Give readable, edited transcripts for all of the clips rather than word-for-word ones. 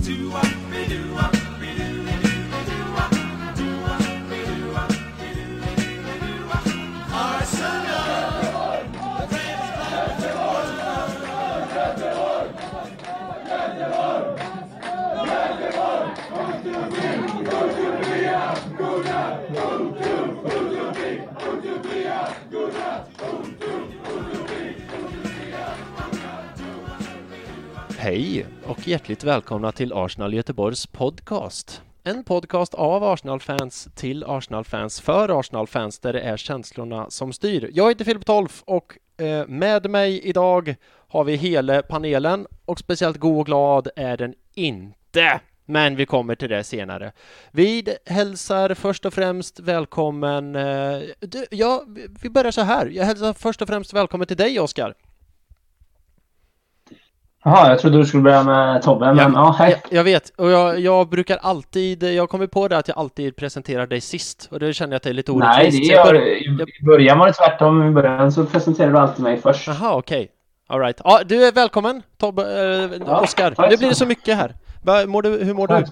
Hej och hjärtligt välkomna till Arsenal Göteborgs podcast. En podcast av Arsenal-fans till Arsenal-fans för Arsenal-fans där det är känslorna som styr. Jag heter Filip Tolf och med mig idag har vi hela panelen och speciellt god och glad är den inte. Men vi kommer till det senare. Vi hälsar först och främst välkommen... vi börjar så här. Jag hälsar först och främst välkommen till dig, Oskar. Jaha, jag trodde du skulle börja med Tobbe, men ja, hej. Jag vet, och jag brukar alltid, jag kommer på det att jag alltid presenterar dig sist, och det känner jag att det är lite orättvist. Nej, i början var det tvärtom, i början så presenterar du alltid mig först. Jaha, okej. All right. Ja, du är välkommen, Tobbe, Oskar. Nu blir det så mycket här. Hur mår du?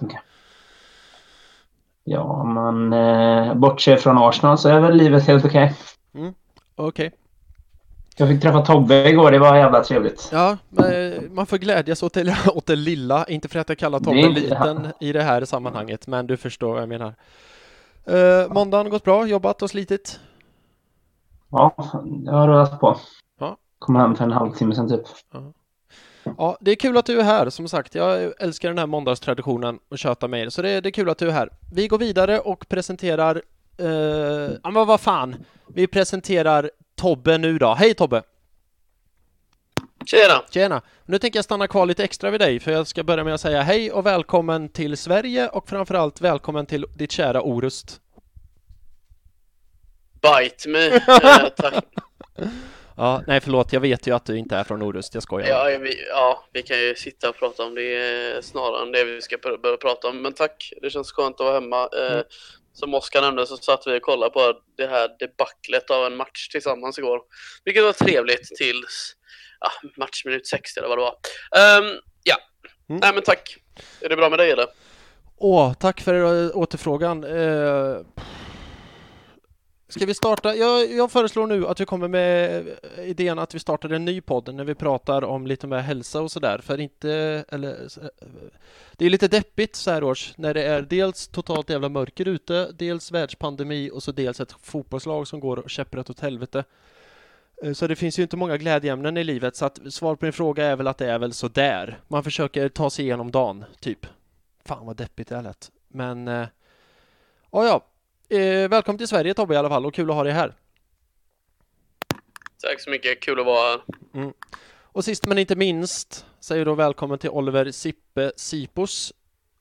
Ja, man bortser från Arsenal så är väl livet helt okej. Okej. Jag fick träffa Tobbe igår, det var jävla trevligt. Ja, man får glädjas åt det lilla, inte för att jag kallar Tobbe liten i det här sammanhanget, men du förstår vad jag menar. Måndagen gått bra, jobbat och slitit? Ja, jag har rullat på. Ja. Kom hem för en halvtimme sedan typ. Ja, det är kul att du är här, som sagt. Jag älskar den här måndagstraditionen och köta med er, så det är kul att du är här. Vi går vidare och presenterar... men vad fan? Vi presenterar Tobbe nu då. Hej Tobbe! Tjena! Nu tänker jag stanna kvar lite extra vid dig, för jag ska börja med att säga hej och välkommen till Sverige och framförallt välkommen till ditt kära Orust. Bite me, tack. Ja, nej förlåt, jag vet ju att du inte är från Orust, jag skojar. Vi kan ju sitta och prata om det snarare än det vi ska börja prata om. Men tack, det känns skönt att vara hemma. Som Oskar nämnde så satt vi och kollade på det här debaclet av en match tillsammans igår. Vilket var trevligt tills matchminut 60 eller vad det var. Nej men tack. Är det bra med dig eller? Tack för återfrågan. Ska vi starta? Jag föreslår nu att vi kommer med idén att vi startar en ny podd när vi pratar om lite mer hälsa och sådär. Det är lite deppigt så här års när det är dels totalt jävla mörker ute, dels världspandemi och så dels ett fotbollslag som går käpprätt åt helvete. Så det finns ju inte många glädjeämnen i livet, så att svar på din fråga är väl att det är väl så där. Man försöker ta sig igenom dagen, typ. Fan vad deppigt det är lätt. Men, välkommen till Sverige Tobbe i alla fall, och kul att ha dig här. Tack så mycket, kul att vara här. Och sist men inte minst säger då välkommen till Oliver Sippe Sipos.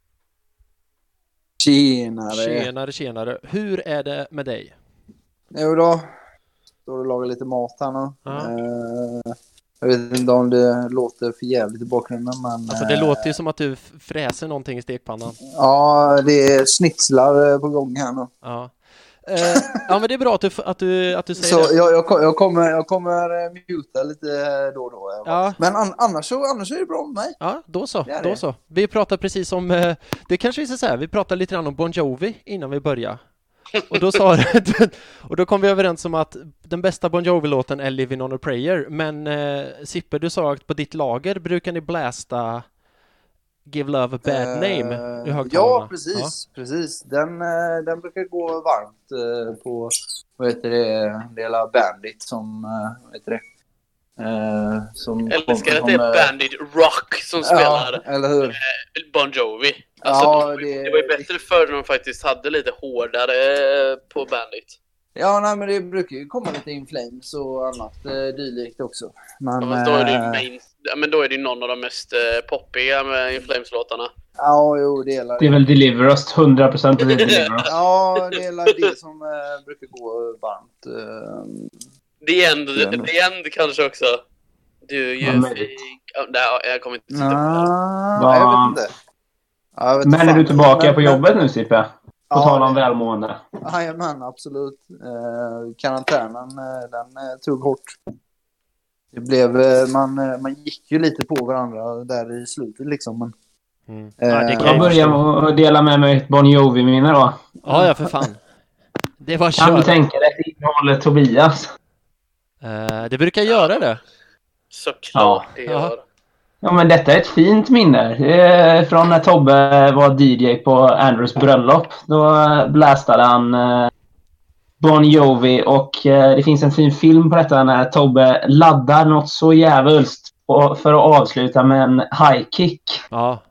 Tjenare. Hur är det med dig? Jo då, står och lagar lite mat här nu. Jag vet inte om det låter för jävligt i bakgrunden, men... Alltså det låter ju som att du fräser någonting i stekpannan. Ja, det är snitslar på gång här nu. Ja. Men det är bra att du säger så det. Jag kommer muta lite då och då. Ja. Men annars är det bra med mig. Ja, då så. Vi pratar precis om... det kanske vi ska säga. Vi pratar lite grann om Bon Jovi innan vi börjar. Och då kom vi överens om att den bästa Bon Jovi-låten är Living on a Prayer. Men Sippe, du sa att på ditt lager brukar ni blästa Give Love a Bad Name i högtalarna. Ja, precis. Den brukar gå varmt på, vad heter det, Dela Bandit som, vad heter det? Som älskar att det är Bandit Rock som spelar eller hur? Bon Jovi. Alltså, det var ju bättre förr när de faktiskt hade lite hårdare på Bandit. Ja, nej, men det brukar ju komma lite In Flames och annat dylikt också. Men då är det då är det någon av de mest poppiga med In Flames-låtarna. Ja, jo, det är väl Deliver Us, 100% det Deliver Us. Ja, det är det som brukar gå varmt. The End kanske också. Do you think... Nej, jag kommer inte sitta på det. Jag vet inte. Men är du tillbaka på jobbet nu, Sippe? På tal om välmående. Jajamän, absolut. Karantänen, den tog hårt. Det blev, man gick ju lite på varandra där i slutet liksom. Men Jag börjar med att dela med mig ett Bon Jovi-minne då. Ja, för fan. Det var Kan du tänka dig att innehåller Tobias? Det brukar göra det. Såklart det gör. Ja, men detta är ett fint minne. Det är från när Tobbe var DJ på Andrews bröllop. Då blästade han Bon Jovi och det finns en fin film på detta när Tobbe laddar något så jävligt för att avsluta med en high kick. Ja.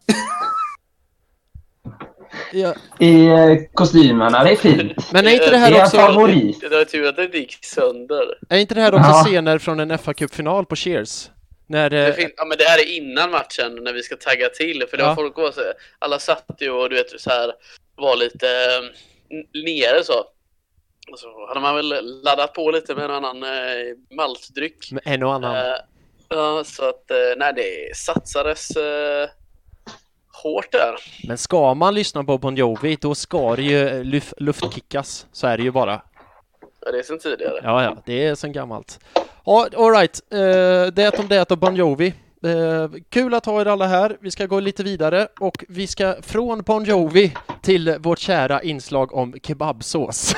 I kostymerna, det är fint. Men är inte det här också favorit? Det är tur att det gick sönder. Är inte det här också scener från en FA-cupfinal på Cheers? När ja, men det här är innan matchen när vi ska tagga till, för det var folk också, alla satt ju och du vet så här var lite nere så. Och så hade man väl laddat på lite med en annan maltdryck. Med en och annan. Ja, så att nej, det satsades hårt där. Men ska man lyssna på Bon Jovi, då ska det ju luftkickas. Så är det ju bara. Ja, det är sen tidigare. Ja, det är sen gammalt. Ja, all right. Det om det och Bon Jovi. Kul att ha er alla här. Vi ska gå lite vidare och vi ska från Bon Jovi till vårt kära inslag om kebabsås.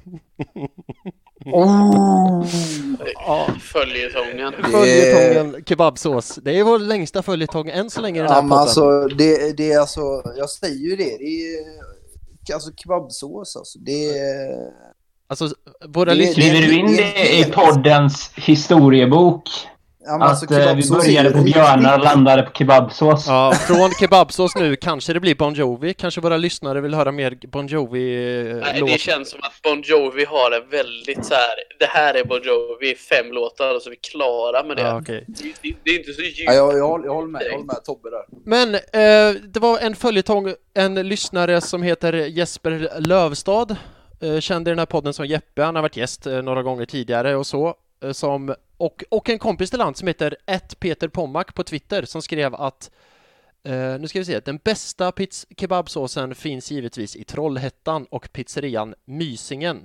Följetongen kebabsås. Det är vår längsta följetong än så länge i den här podden. Alltså, det är alltså, jag säger ju det. Det är alltså kebabsås alltså. Det är alltså våra skriver du in det i poddens historiebok? Ja, alltså, att vi började på björnar och landade på kebabsås. Ja, från kebabsås nu kanske det blir Bon Jovi. Kanske våra lyssnare vill höra mer Bon Jovi Nej, det känns som att Bon Jovi har en väldigt så här. Det här är Bon Jovi, 5 låtar och så är vi klara med det. Ja, okay. Det är inte så djupt. Ja, jag håller med Tobbe där. Men det var en följetong, en lyssnare som heter Jesper Lövstad. Kände den här podden som Jeppe. Han har varit gäst några gånger tidigare och så. Och en kompis till han som heter Peter Pommack på Twitter som skrev att nu ska vi se, den bästa kebabsåsen finns givetvis i Trollhättan och pizzerian Mysingen.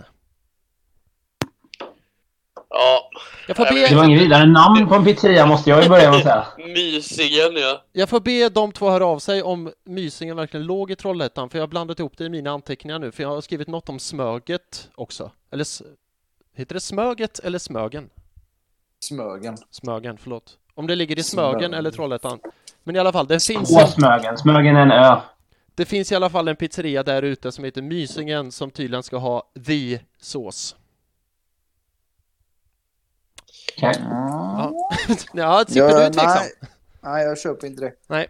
Ja. Det var ingen vidare namn på en pizzeria måste jag ju börja med att säga. Mysingen, ja. Jag får be de två höra av sig om Mysingen verkligen låg i Trollhättan, för jag har blandat ihop det i mina anteckningar nu, för jag har skrivit något om Smöget också. Eller heter det Smöget eller Smögen? Smögen, förlåt. Om det ligger i Smögen eller Trollhättan. Men i alla fall, det finns... Smögen är en ö. Det finns i alla fall en pizzeria där ute som heter Mysingen som tydligen ska ha the sås. Okay. Ja, du är tveksam. Nej, jag köper inte det. Nej.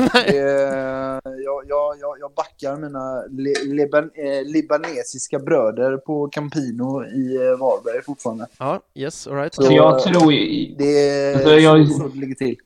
Jag backar mina libanesiska bröder på Campino i Varberg fortfarande. Ja, yes, all right. Så jag tror så det ligger till.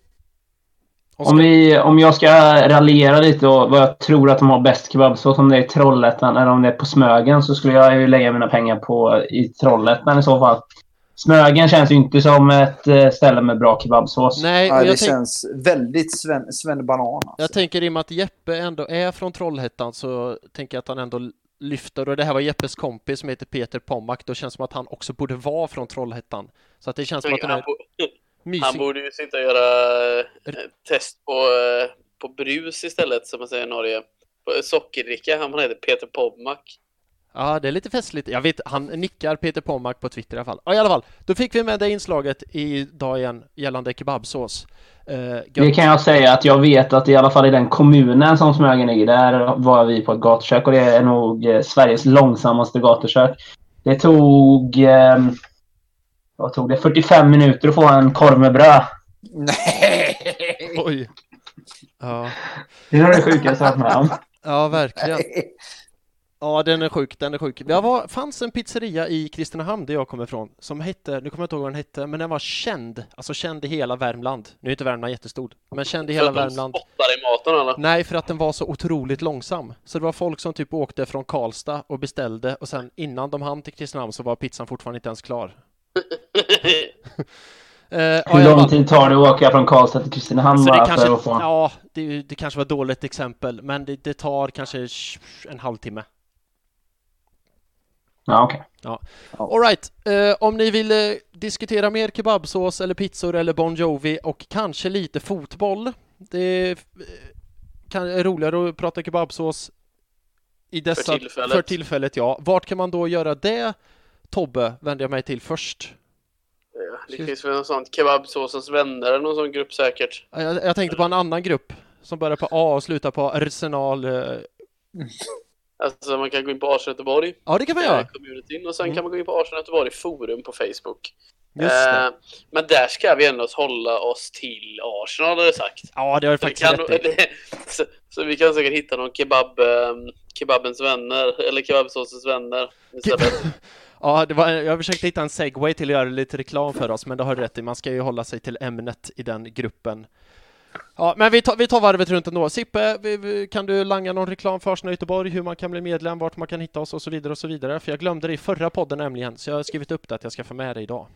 Om jag ska raljera lite och vad jag tror att de har bäst kebabsås, om det är i Trollhättan eller om det är på Smögen, så skulle jag ju lägga mina pengar på i Trollhättan i så fall. Smögen känns ju inte som ett ställe med bra kebabsås. Nej, det känns väldigt svennebanan. Alltså. Jag tänker i och med att Jeppe ändå är från Trollhättan, så tänker jag att han ändå lyfter, och det här var Jeppes kompis som heter Peter Pommack, då känns det som att han också borde vara från Trollhättan. Så att det känns som att han borde ju sitta och göra test på brus istället, som man säger i Norge. På sockerdricka, han heter Peter Pommack. Ja, det är lite festligt. Jag vet, han nickar Peter Pommack på Twitter i alla fall. Ja, i alla fall. Då fick vi med det inslaget idag igen gällande kebabsås. Det kan jag säga att jag vet att i alla fall i den kommunen som Smögen är i, där var vi på ett gatukök och det är nog Sveriges långsammaste gatukök. Det tog 45 minuter att få en korv med bröd. Nej! Oj. Ja. Det är det sjukaste jag har med om. Ja, verkligen. Ja, den är sjuk. Det fanns en pizzeria i Kristinehamn där jag kommer ifrån som hette, nu kommer jag inte ihåg vad den hette, men den var känd. Alltså känd i hela Värmland. Nu är inte Värmland jättestor, men känd i hela Värmland. Spottar i maten eller? Nej, för att den var så otroligt långsam. Så det var folk som typ åkte från Karlstad och beställde, och sen innan de hann till Kristinehamn så var pizzan fortfarande inte ens klar. Hur lång tid tar det att åka från Karlstad till Kristinehamn? Det kanske var ett dåligt exempel, men det tar kanske en halvtimme. Ja, okej. Ja. All right. Om ni vill diskutera mer kebabsås eller pizzor eller Bon Jovi och kanske lite fotboll, är roligare att prata kebabsås i dessa, för tillfället, ja. Vart kan man då göra det, Tobbe, vänder jag mig till först. Ja, det finns väl någon sån kebabsåsens vänner eller någon sån grupp säkert. Jag tänkte på en annan grupp som börjar på A och slutar på Arsenal. Alltså man kan gå in på Arsenal Göteborg. Ja, det kan man göra. Communityn, och sen kan man gå in på Arsenal Göteborg forum på Facebook. Just det. Men där ska vi ändå hålla oss till Arsenal, har det sagt. Ja, det har jag faktiskt rätt i. Så vi kan säkert hitta någon kebabens vänner eller kebabsåsens vänner istället. Ja, jag försökte hitta en segway till att göra lite reklam för oss, men det har du rätt i. Man ska ju hålla sig till ämnet i den gruppen. Ja, men vi tar varvet runt ändå. Sippe, kan du langa någon reklam för Arsenal Göteborg, hur man kan bli medlem, vart man kan hitta oss och så vidare och så vidare? För jag glömde det i förra podden nämligen, så jag har skrivit upp det att jag ska få med det idag.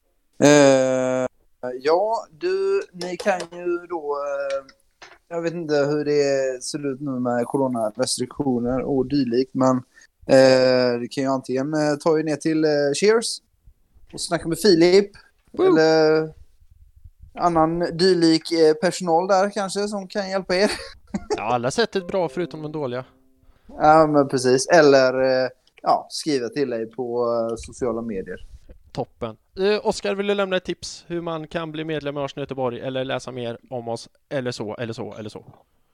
Ja, ni kan ju då... jag vet inte hur det ser ut nu med coronarestriktioner och dylikt, men det kan ju antingen ta er ner till Cheers och snacka med Filip. Eller annan dylik personal där kanske som kan hjälpa er. Ja, alla sätt är bra förutom de dåliga. Ja, men precis. Eller skriva till dig på sociala medier. Toppen. Oskar, vill du lämna ett tips hur man kan bli medlem i Arsenal Göteborg eller läsa mer om oss eller så?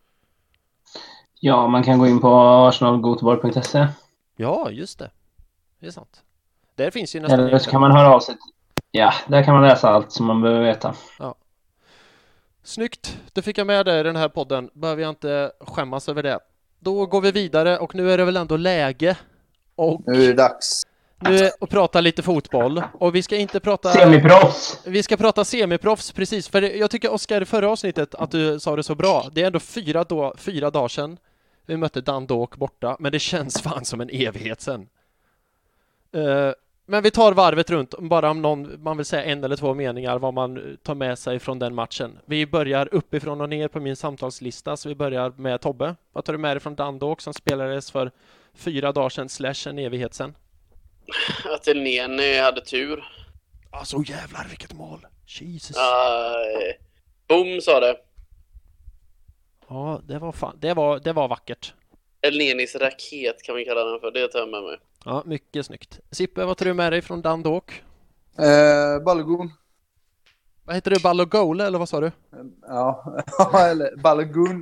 Ja, man kan gå in på arsenalgoteborg.se. Ja, just det. Det är sant. Där finns ju nästan... Eller så kan man höra av sig. Ja, där kan man läsa allt som man behöver veta. Ja. Snyggt. Då fick jag med det i den här podden. Behöver jag inte skämmas över det. Då går vi vidare och nu är det väl ändå läge. Och nu är det dags. Nu är att prata lite fotboll. Och vi ska inte prata... Semiproffs! Vi ska prata semiproffs, precis. För jag tycker, Oskar, i förra avsnittet att du sa det så bra. Det är ändå 4 dagar sedan vi mötte Dundalk borta. Men det känns fan som en evighet sedan. Men vi tar varvet runt. Bara om man vill säga 1 eller 2 meningar vad man tar med sig från den matchen. Vi börjar uppifrån och ner på min samtalslista. Så vi börjar med Tobbe. Vad tar du med dig från Dundalk som spelades för 4 dagar sedan / en evighet sedan? Att Elneny hade tur. Så jävlar vilket mål. Jesus. Boom, sa det. Ja, det var vackert. Elnenys raket kan vi kalla den för. Det tar jag med mig. Ja, mycket snyggt. Sippe, vad tar du med dig från Dundalk? Balogun. Vad heter det? Balogun eller vad sa du? Ja, eller Balogun.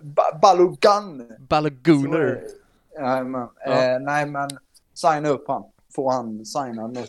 Baloguner. Nej, men signa upp han. Får han signa nu.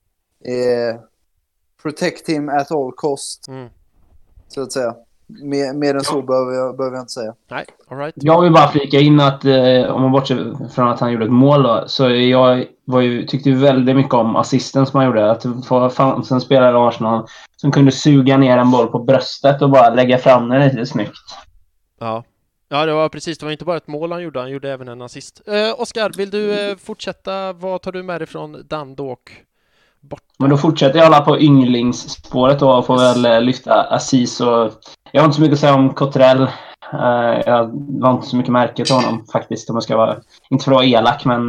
Protect him at all cost. Så att säga. Mer än så behöver jag inte säga. Nej, all right. Jag vill bara flika in att om man bortser från att han gjorde ett mål då, så jag tyckte väldigt mycket om assisten som han gjorde. Att det fanns en spelare i Arsenal som kunde suga ner en boll på bröstet och bara lägga fram den lite snyggt. Ja, det var precis. Det var inte bara ett mål han gjorde även en assist. Oskar, vill du fortsätta? Vad tar du med dig från Dundalk? Men då fortsätter jag alla på ynglingsspåret då och får väl lyfta Aziz. Och jag har inte så mycket att säga om Cottrell. Jag var inte så mycket märke till honom faktiskt, om jag ska vara, inte för att vara elak, men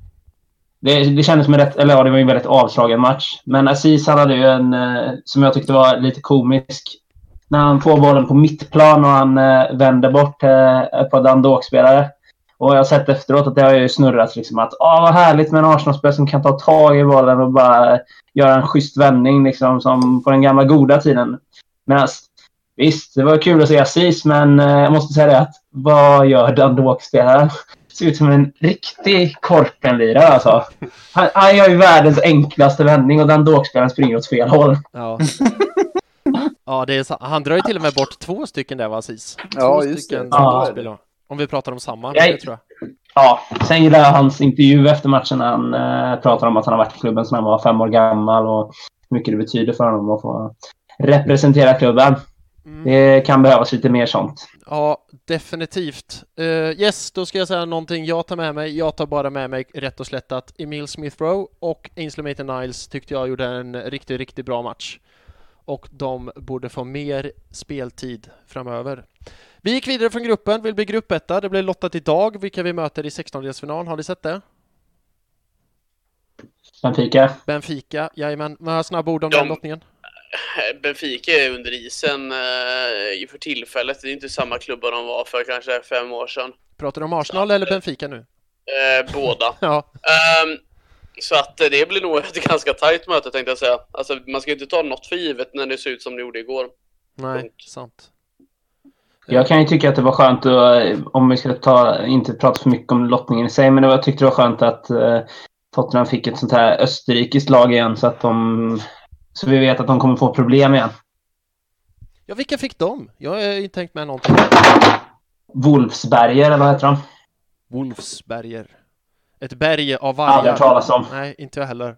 det kändes som det var ju en väldigt avslagen match. Men Aziz, han hade ju en som jag tyckte var lite komisk när han får bollen på mittplan och han vänder bort ett par Dundalk-spelare. Och jag har sett efteråt att det har ju snurrat liksom att vad härligt med en Arsenal-spelare som kan ta tag i bollen och bara göra en schysst vändning liksom, som på den gamla goda tiden. Men visst, det var kul att se Aziz, men jag måste säga det att vad gör Dundalk-spelaren? Ser ut som en riktig korpenlirare alltså. Han gör ju världens enklaste vändning och Dundalk-spelaren springer åt fel håll. Ja. Ja, det är han drar ju till och med bort 2 stycken där, Aziz. 2 stycken Dundalk-spelare. Om vi pratar om samma, det tror jag. Ja, sen gillar jag hans intervju efter matchen när han pratar om att han har varit i klubben sedan han var 5 år gammal och hur mycket det betyder för honom att få representera klubben. Det kan behövas lite mer sånt. Ja, definitivt. Yes, då ska jag säga någonting jag tar med mig. Jag tar bara med mig rätt och slätt att Emil Smith-Rowe och Ainsley Maitland-Niles tyckte jag gjorde en riktigt bra match. Och de borde få mer speltid framöver. Vi gick vidare från gruppen, vill bli gruppetta. Det blir lottat idag, vilka vi möter i 16-delsfinal. Har ni sett det? Benfica, jajamän. Vad har snabba ord om den lottningen? Benfica är under isen för tillfället. Det är inte samma klubbar de var för kanske 5 år sedan. Pratar du om Arsenal eller Benfica nu? Båda. Ja. Så att det blir nog ett ganska tajt möte, tänkte jag säga. Alltså, man ska inte ta något för givet när det ser ut som det gjorde igår. Nej, sant. Jag kan ju tycka att det var skönt, om vi ska inte prata för mycket om lottningen i sig, men jag tyckte det var skönt att Tottenham fick ett sånt här österrikiskt lag igen, så vi vet att de kommer få problem igen. Ja, vilka fick de? Jag har inte tänkt med någonting. Wolfsberger, eller vad heter de? Wolfsberger. Ett berg av Aldrig vargar. talas om. Nej, inte jag heller.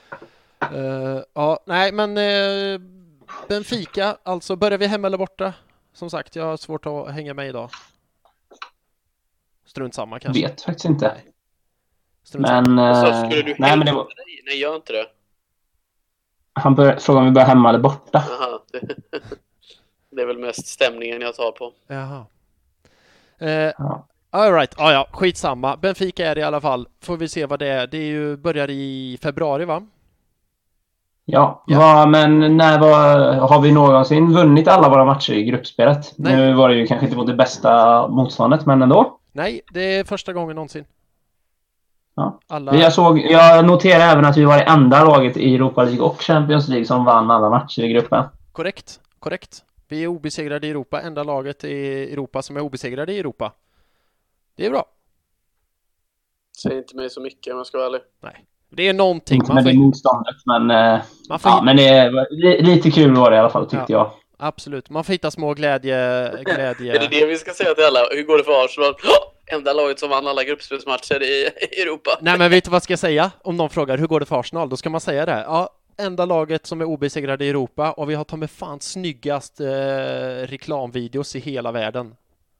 Nej, men Benfica, alltså börjar vi hemma eller borta? Som sagt, jag har svårt att hänga med idag. Strunt samma kanske. Vet faktiskt inte. Nej. Strunt samma. Så skulle du nej, men det var... Nej, gör inte det. Han frågar om vi börjar hemma eller borta. Aha, det är väl mest stämningen jag tar på. Jaha. Ja. All right. Ja, skitsamma. Benfica är det i alla fall. Får vi se vad det är. Det är ju börjar i februari, va? Ja. Ja. Men har vi någonsin vunnit alla våra matcher i gruppspelet? Nej. Nu var det ju kanske inte det bästa motståndet, men ändå. Nej, det är första gången någonsin. Ja. Alla... Jag noterar även att vi var det enda laget i Europa League och Champions League som vann alla matcher i gruppen. Korrekt. Vi är obesegrade i Europa. Enda laget i Europa som är obesegrade i Europa. Det är bra. Säg inte mig så mycket om jag ska vara ärlig. Nej. Det är någonting. Inte med det motståndet, men, men det är lite kul var det i alla fall, tyckte jag. Absolut. Man får hitta små glädje. Är det vi ska säga till alla? Hur går det för Arsenal? Enda laget som vann alla gruppspelsmatcher i Europa. Nej, men vet du vad ska jag säga? Om någon frågar hur går det för Arsenal, då ska man säga det. Ja, enda laget som är obesegrade i Europa, och vi har tagit med fan snyggast reklamvideos i hela världen.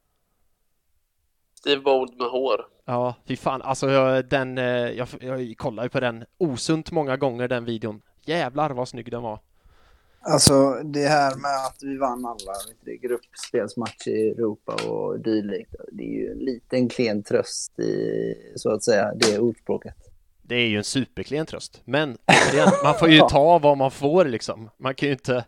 Steve Bold med hår. Ja, fy fan. Alltså jag kollar ju på den osunt många gånger, den videon. Jävlar vad snygg den var. Alltså det här med att vi vann alla gruppspelsmatcher i Europa och dylikt, det är ju en liten klen tröst i, så att säga, det ordspråket. Det är ju en superklen tröst. Men man får ju ta vad man får liksom. Man kan ju inte...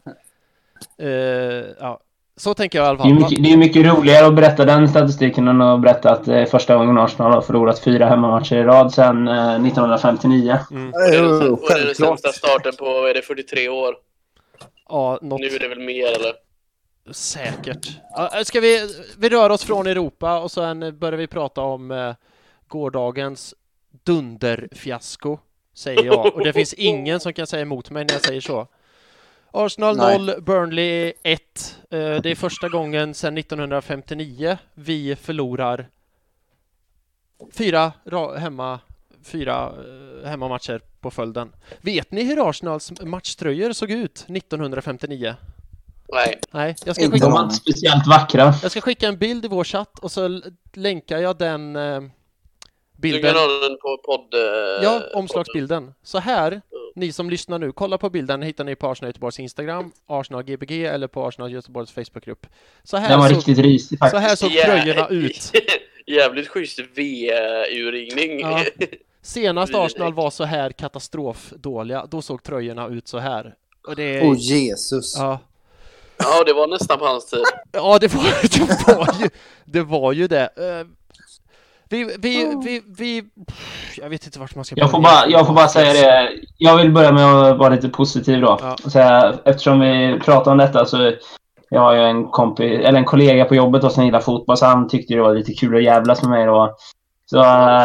Så tänker jag i alla fall. Det är mycket roligare att berätta den statistiken än att berätta att första gången Arsenal har förlorat 4 hemmamatcher i rad sedan 1959. Och det är den sämsta starten på 43 år. Ja, nu är det väl mer, eller? Säkert. Ska vi rör oss från Europa och sen börjar vi prata om gårdagens dunderfiasko, säger jag. Och det finns ingen som kan säga emot mig när jag säger så. Arsenal 0, Burnley 1. Det är första gången sedan 1959 vi förlorar 4 hemmamatcher på följden. Vet ni hur Arsenals matchtröjor såg ut 1959? Nej, jag ska skicka, de var inte speciellt vackra. Jag ska skicka en bild i vår chatt och så länkar jag den bilden. Du kan ha den på podd. Ja, omslagsbilden. Så här, ni som lyssnar nu, kolla på bilden, hittar ni på Arsenal Göteborgs Instagram, Arsenal GBG eller på Arsenal Göteborgs Facebookgrupp. Så här den var riktigt risig faktiskt. Så här såg tröjorna ut. Jävligt schysst V-urringning. Ja. Senast Arsenal var så här katastrofdåliga, då såg tröjorna ut så här. Och det... Åh, Jesus. Ja. Ja, det var nästan på hans tid. Ja, det var ju det. Jag vet inte vart man ska börja. Jag får bara säga det. Jag vill börja med att vara lite positiv då. Ja. Så eftersom vi pratar om detta så jag har ju en kollega på jobbet som gillar fotboll, så han tyckte det var lite kul att jävlas med mig då. Så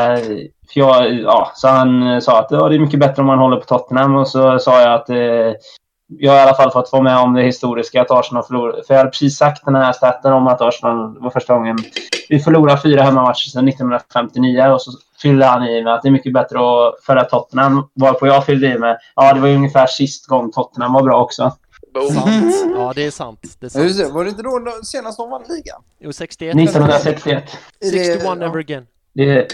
han sa att det är mycket bättre om man håller på Tottenham, och så sa jag att jag har i alla fall fått vara med om det historiska att Arsenal förlorade. För jag hade precis sagt den här staten om att Arsenal var första gången vi förlorade 4 hemmamatcher sedan 1959, och så fyllde han i med att det är mycket bättre att föra Tottenham. Varpå jag fyllde i med det var ungefär sist gång Tottenham var bra också. Sant. Ja, det är sant. Var det inte då senast de vann ligan? Jo, 61. 1961. 61 never again. Det är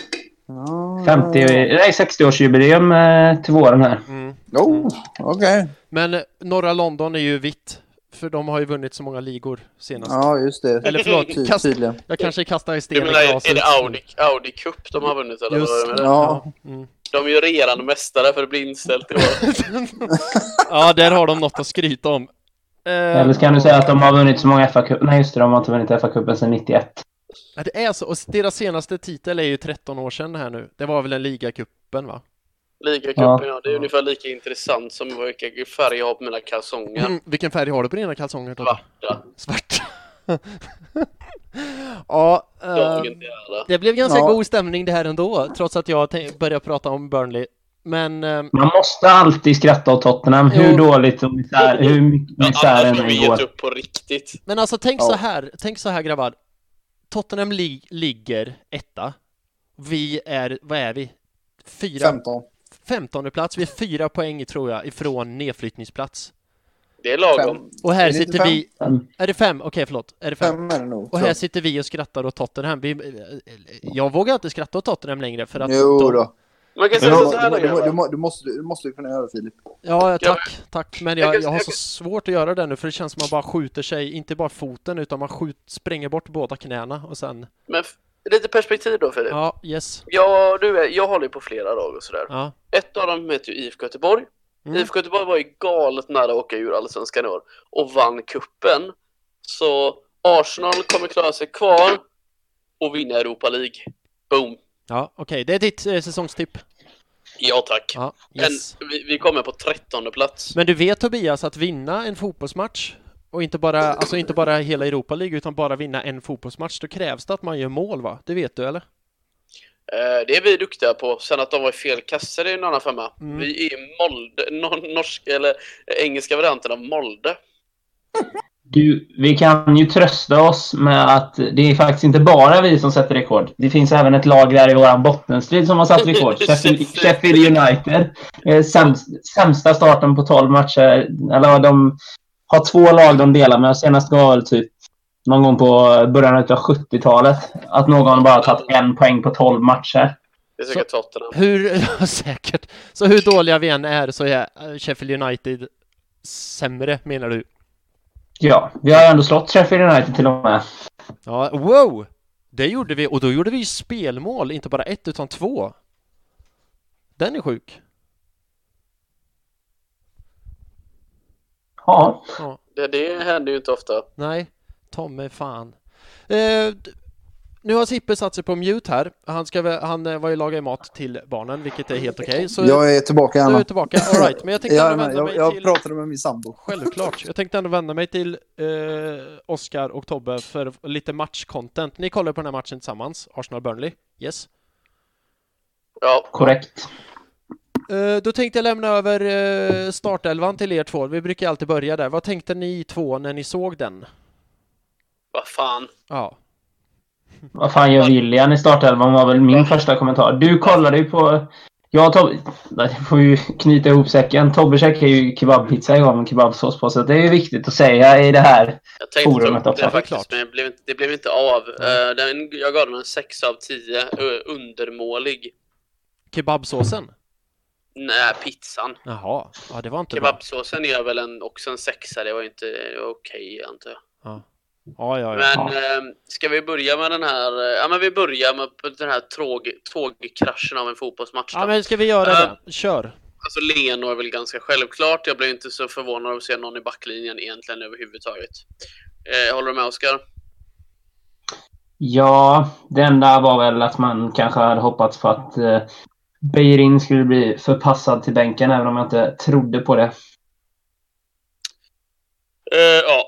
60-årsjubileum till våren här. Okej. Men norra London är ju vitt, för de har ju vunnit så många ligor senast. Ja, just det. Eller förlåt, jag kanske kastar i sten i glaset. Är det Audi Cup de har vunnit? Eller just, vad ja. De är ju regerande mästare för att bli inställt i år. Ja, där har de något att skryta om. Eller ska du säga att de har vunnit så många FA-cup? Nej just det, de har inte vunnit FA-cupen sedan 91. Ja, det är så. Och deras senaste titel är ju 13 år sedan här nu. Det var väl en ligacupen, va? Ligacupen, ja. Det är ungefär lika intressant som vilka färger jag har på mina kalsonger. Vilken färg har du på dina kalsonger? Svarta. Svart. Ja, det blev ganska god stämning det här ändå, trots att jag började prata om Burnley. Men man måste alltid skratta åt Tottenham, hur dåligt och hur mycket misären än går. Upp på riktigt. Men alltså tänk så här grabbar. Tottenham ligger etta. Vi är, vad är vi? 15:e plats. Vi är 4 poäng tror jag ifrån nedflyttningsplats. Det är lagom. Och här sitter vi... Är det 5? Okej, förlåt. Är det 5? 5 är det nog. Och här sitter vi och skrattar åt Tottenham. Jag vågar inte skratta åt Tottenham längre för att... Jo då. Man kan säga så här du måste kunna göra det, Filip. Ja, tack. Men jag har så svårt att göra det nu, för det känns som man bara skjuter sig, inte bara foten, utan man spränger bort båda knäna och sen... Men lite perspektiv då, Filip. Ja, yes. Ja, jag håller ju på flera lag och sådär. Ja. Ett av dem heter ju IFK Göteborg. IFK Göteborg var ju galet nära att åka ur Allsvenskan i år och vann kuppen. Så Arsenal kommer klara sig kvar och vinna Europa League. Boom. Ja, okej. Det är ditt säsongstipp. Ja, tack. Ja, yes. Vi kommer på 13:e plats. Men du vet, Tobias, att vinna en fotbollsmatch och inte bara hela Europa League utan bara vinna en fotbollsmatch, då krävs det att man gör mål, va? Det vet du, eller? Det är vi duktiga på. Sen att de var i fel kassar är en annan femma. Vi är Molde, norska eller engelska varianten av Molde. Vi kan ju trösta oss med att det är faktiskt inte bara vi som sätter rekord. Det finns även ett lag där i våran bottenstrid som har satt rekord. Sheffield United. Sämsta starten på 12 matcher. Eller de har 2 lag de delar med. Senast var väl typ någon gång på början av 70-talet att någon bara tagit 1 poäng på 12 matcher. Det är säkert Tottenham. Säkert. Så hur dåliga vi än är så är Sheffield United sämre, menar du? Ja, vi har ändå slått Sheffield United till och med. Ja, wow! Det gjorde vi, och då gjorde vi spelmål, inte bara 1 utan 2. Den är sjuk. Ja. Det händer ju inte ofta. Nej, Tommy fan. Nu har Sippe satt sig på mute här. Han var ju laga mat till barnen, vilket är helt okej. Så jag är tillbaka, Anna. Du är tillbaka, all right. Men jag tänkte ändå vända mig till... Jag pratade med min sambo. Självklart. Jag tänkte ändå vända mig till Oskar och Tobbe för lite matchcontent. Ni kollar på den här matchen tillsammans. Arsenal-Burnley. Yes. Ja. Korrekt. Då tänkte jag lämna över startelvan till er två. Vi brukar alltid börja där. Vad tänkte ni två när ni såg den? Vad fan? Ja. Vad fan gör William i startelvan var väl min första kommentar. Du kollade ju på... Jag får ju knyta ihop säcken. Tobbe käkar ju kebabpizza igår med kebabsås på, så det är ju viktigt att säga i det här forumet också. Det faktiskt, men det blev inte av. Jag gav den en 6 av 10. Undermålig. Kebabsåsen? Nej, pizzan. Jaha, ja, det var inte kebabsåsen är väl också en 6. Det var inte okej, antar jag. Ja. Ja. Men ska vi börja med den här... Ja, men vi börjar med den här tågkraschen av en fotbollsmatch. Ja, men ska vi göra det? Kör. Alltså, Leno är väl ganska självklart. Jag blev inte så förvånad att se någon i backlinjen egentligen överhuvudtaget. Håller du med, Oskar? Ja, det enda var väl att man kanske hade hoppats på att Beirin skulle bli förpassad till bänken, även om jag inte trodde på det. Ja.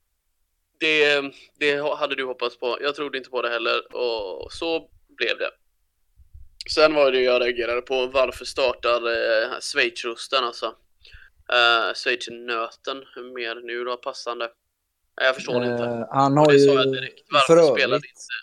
Det hade du hoppats på. Jag trodde inte på det heller. Och så blev det. Sen var det jag reagerade på. Varför startar Schweizerosten, alltså. Schweizernöten mer nu då, passande. Jag förstår inte. Han har ju varför spelade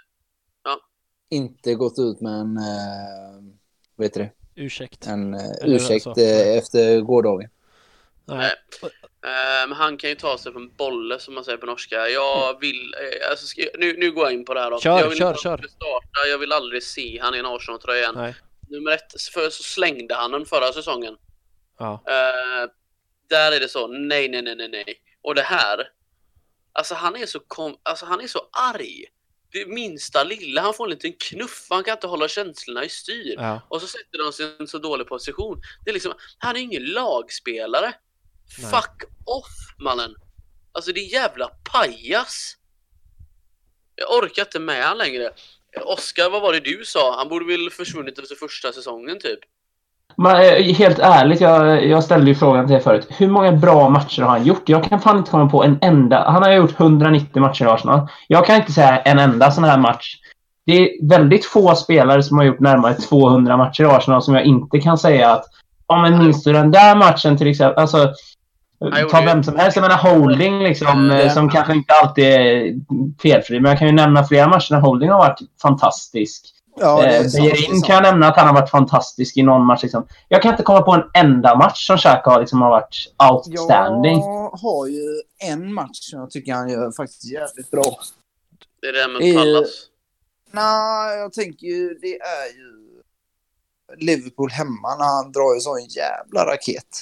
inte gått ut med en vad heter det? Ursäkt. En ursäkt efter gårdagen. Nej. Men han kan ju ta sig på en bolle, som man säger på norska. Jag vill... Alltså, nu går jag in på det här då. Kör. Starta. Jag vill aldrig se han i en Arsenal-tröja igen. Nej. Nummer 1, så slängde han den förra säsongen. Ja. Där är det så. Nej. Och det här... Alltså han är så arg. Det minsta lilla, han får en liten knuff. Han kan inte hålla känslorna i styr. Ja. Och så sätter de sig i en så dålig position. Det är liksom... Han är ingen lagspelare. Nej. Fuck off, mannen. Alltså det är jävla pajas. Jag orkar inte med han längre. Oscar, vad var det du sa? Han borde väl försvunnit efter första säsongen typ. Men, helt ärligt, jag ställde ju frågan till er förut. Hur många bra matcher har han gjort? Jag kan fan inte komma på en enda. Han har gjort 190 matcher i Arsenal. Jag kan inte säga en enda sån här match. Det är väldigt få spelare som har gjort närmare 200 matcher i Arsenal som jag inte kan säga att men minns du den där matchen till exempel? Alltså, ta vem som helst. Jag menar Holding liksom, som kanske inte alltid är felfri. Men jag kan ju nämna flera matcher när Holding har varit fantastisk. Ja, Bejerin kan jag nämna att han har varit fantastisk i någon match. Liksom. Jag kan inte komma på en enda match som Xhaka har varit outstanding. Jag har ju en match som jag tycker han gör faktiskt jävligt bra. Det är det med Pallas. Nej, jag tänker ju, det är ju Liverpool hemma när han drar ju sån jävla raket.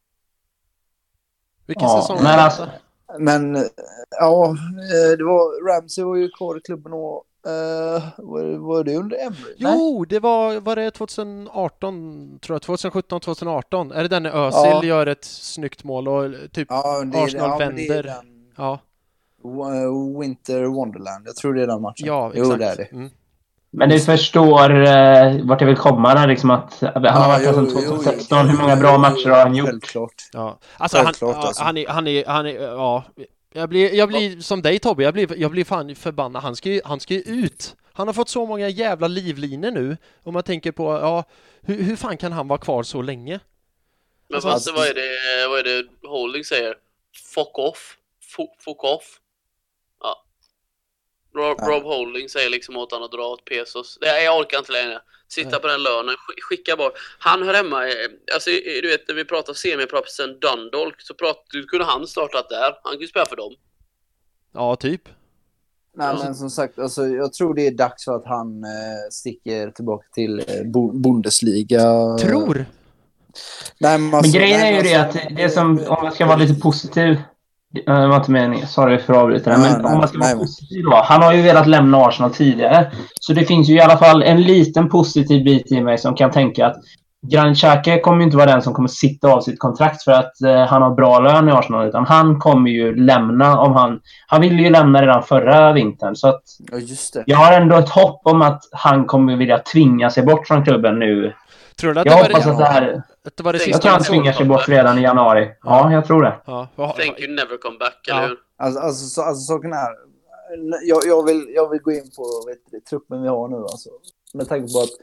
Vilken säsong? Men alltså, Men ja, det var Ramsey var ju kvar i klubben och var det under Emery? Jo, det var det 2018 tror jag, 2017-2018. Är det den när Özil gör ett snyggt mål och typ Arsenal vänder? Ja. Winter Wonderland. Jag tror det är den matchen. Ja, exakt. Jo, det är det. Mm. Men du förstår vart jag vill komma där, liksom att han har varit här sedan 2016. Hur många bra matcher har han gjort? Självklart. Ja. Alltså, han är ja. Jag blir som dig Tobbe, jag blir fan förbannad. Han ska ju ut. Han har fått så många jävla livlinor nu. Om man tänker på, hur fan kan han vara kvar så länge? Men alltså, vad är det Holding säger? Fuck off. Fuck off. Ja. Rob Holding säger liksom åt han att dra åt pesos. Jag orkar inte längre. Sitta på den lönen, skicka bort. Han hör hemma, alltså du vet när vi pratar semipropsen Dundalk så kunde han startat där. Han kan ju spela för dem. Ja, typ. Nej, men som sagt, alltså, jag tror det är dags för att han sticker tillbaka till Bundesliga. Tror? Nej, men grejen är ju det att det som, om jag ska vara lite positiv, det var inte meningen, sorry för att avbryta det, men om man ska vara positiv då, han har ju velat lämna Arsenal tidigare, så det finns ju i alla fall en liten positiv bit i mig som kan tänka att Granit Xhaka kommer ju inte vara den som kommer sitta av sitt kontrakt för att han har bra lön i Arsenal, utan han kommer ju lämna om han ville ju lämna redan förra vintern, så att just det. Jag har ändå ett hopp om att han kommer vilja tvinga sig bort från klubben nu. Tror du att jag hoppas att det här... Jag tror han tvingar sig bort redan i januari. Ja, jag tror det. Think you never come back, eller hur? Alltså saken är... Jag vill gå in på truppen vi har nu, alltså. Med tanke på att...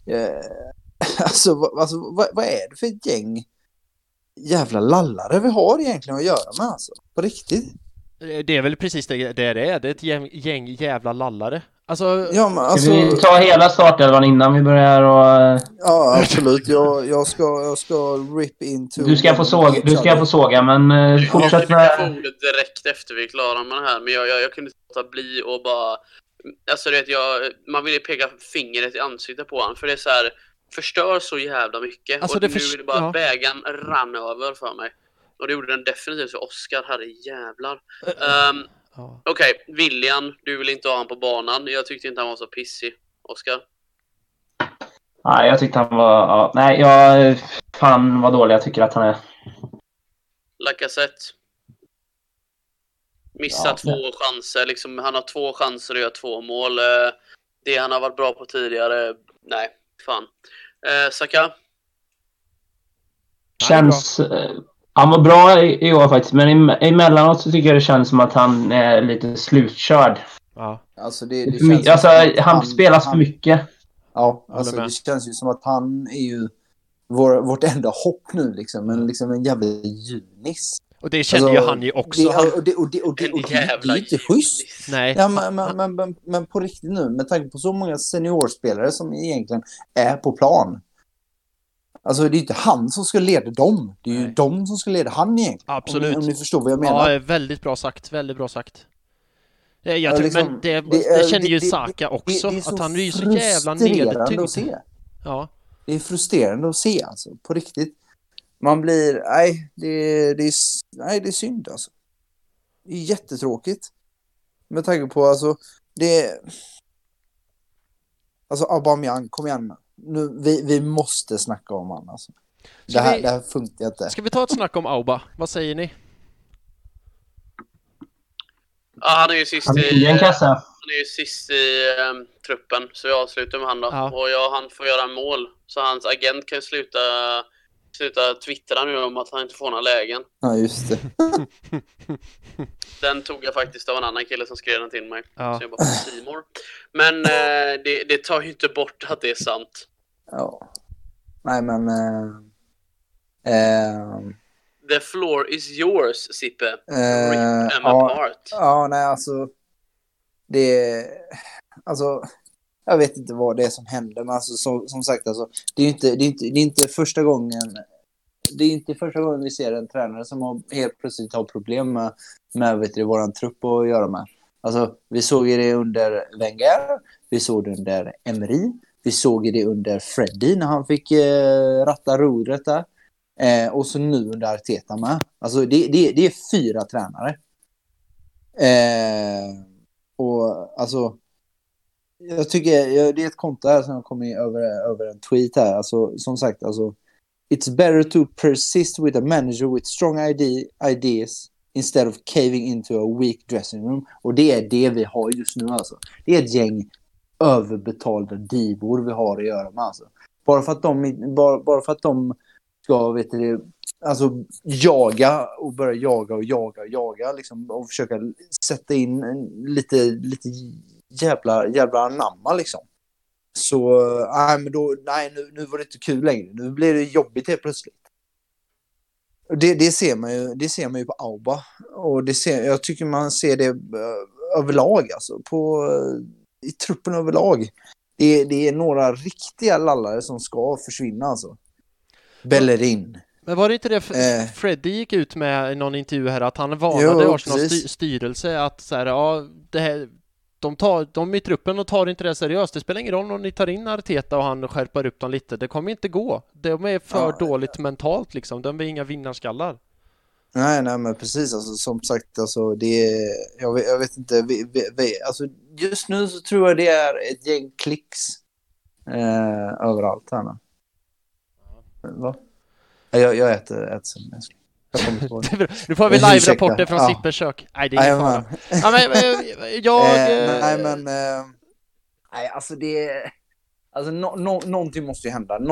vad är det för ett gäng jävla lallare vi har egentligen att göra med, alltså? På riktigt. Det är väl precis det är. Det är ett gäng jävla lallare. Alltså... Ja, men alltså... Ska vi ta hela startelvan innan vi börjar och... Ja, absolut. Jag ska rip into... Du ska få såga, men fortsätt med... Jag fick ordet direkt efter vi är klara med det här, men jag kunde inte ta bli och bara... Alltså det man vill ju peka fingret i ansiktet på han, för det är så här, förstör så jävla mycket, alltså, och nu är det bara bägaren rann över för mig. Och det gjorde den definitivt för Oscar, herre jävlar. Okej, William, du vill inte ha han på banan. Jag tyckte inte han var så pissig, Oscar. Nej, jag tyckte han var... fan vad dålig jag tycker att han är. Lacazette. Missar 2 chanser. Liksom, han har 2 chanser att göra 2 mål. Det han har varit bra på tidigare. Nej, fan. Saka? Känns... Han var bra i år faktiskt. Men emellanåt så tycker jag det känns som att han är lite slutkörd. Ja. Alltså, det känns han spelas för mycket. Ja, alltså det känns ju som att han är ju vårt enda hopp nu liksom. Men liksom en jävla junis. Och det känner ju han ju också. Det är inte schysst. Nej. Ja, men på riktigt nu, med tanke på så många seniorspelare som egentligen är på plan. Alltså det är inte han som ska leda dem. Det är ju de som ska leda han egentligen. Absolut. Om ni förstår vad jag menar. Ja, väldigt bra sagt. Väldigt bra sagt. Jag tror, liksom, men det känner ju Saka också. Det att han är ju så jävla nedtyngd. Att se. Ja. Det är frustrerande att se, alltså. På riktigt. Man blir... Nej, det är synd, alltså. Det är jättetråkigt. Med tanke på, alltså... Alltså, Aubameyang, kom igen. Nu, vi måste snacka om han, alltså. Det här funkar inte. Ska vi ta ett snack om Auba? Vad säger ni? Ja, han är ju sist Han i... är en kassa. Han är ju sist i truppen, så vi avslutar med han då. Ja. Och han får göra mål. Så hans agent kan sluta twittra nu om att han inte får några lägen. Ja, just det. Den tog jag faktiskt av en annan kille som skrev den till mig. Ja. Så jag bara på Seymour. Men det tar ju inte bort att det är sant. Ja. Nej, men... The floor is yours, Sippe. Rip them apart. Ja, nej, alltså... Det... Alltså... Jag vet inte vad det är som händer, men alltså, som sagt, alltså, det är inte första gången... Det är inte första gången vi ser en tränare som helt plötsligt har problem med våran trupp att göra med. Alltså, vi såg det under Wenger, vi såg det under Emery, vi såg det under Freddy när han fick ratta rodret där. Och så nu under Arteta med. Alltså, det är 4 tränare. Och alltså... Jag tycker det är ett konto här som kom in över en tweet här. Alltså, som sagt, alltså... It's better to persist with a manager with strong ideas instead of caving into a weak dressing room. Och det är det vi har just nu alltså. Det är ett gäng överbetalda divor vi har att göra med alltså. Bara för att de ska, vet du, alltså jaga och börja jaga liksom, och försöka sätta in lite jävla anamma liksom. Så men då, nu var det inte kul längre. Nu blir det jobbigt helt plötsligt. Det ser man ju på Auba. Och jag tycker man ser det överlag alltså, i truppen överlag. Det är några riktiga lallare som ska försvinna alltså. Bellerin. Men var det inte det Freddy gick ut med i någon intervju här, att han varnade Arsenals styrelse att så här, ja, det här, de i truppen och tar inte det seriöst. Det spelar ingen roll om ni tar in Arteta och han skärper upp dem lite. Det kommer inte gå. De är för dåligt mentalt liksom. De är inga vinnarskallar. Nej, men precis. Alltså, som sagt, alltså, jag vet inte. Alltså, just nu så tror jag det är ett gäng klicks överallt här nu. Va? Jag äter sen. Nu får vi live-rapporter från Sippers kök. Nej, det är ingen fara. Nej, alltså det... Alltså, någonting måste ju hända.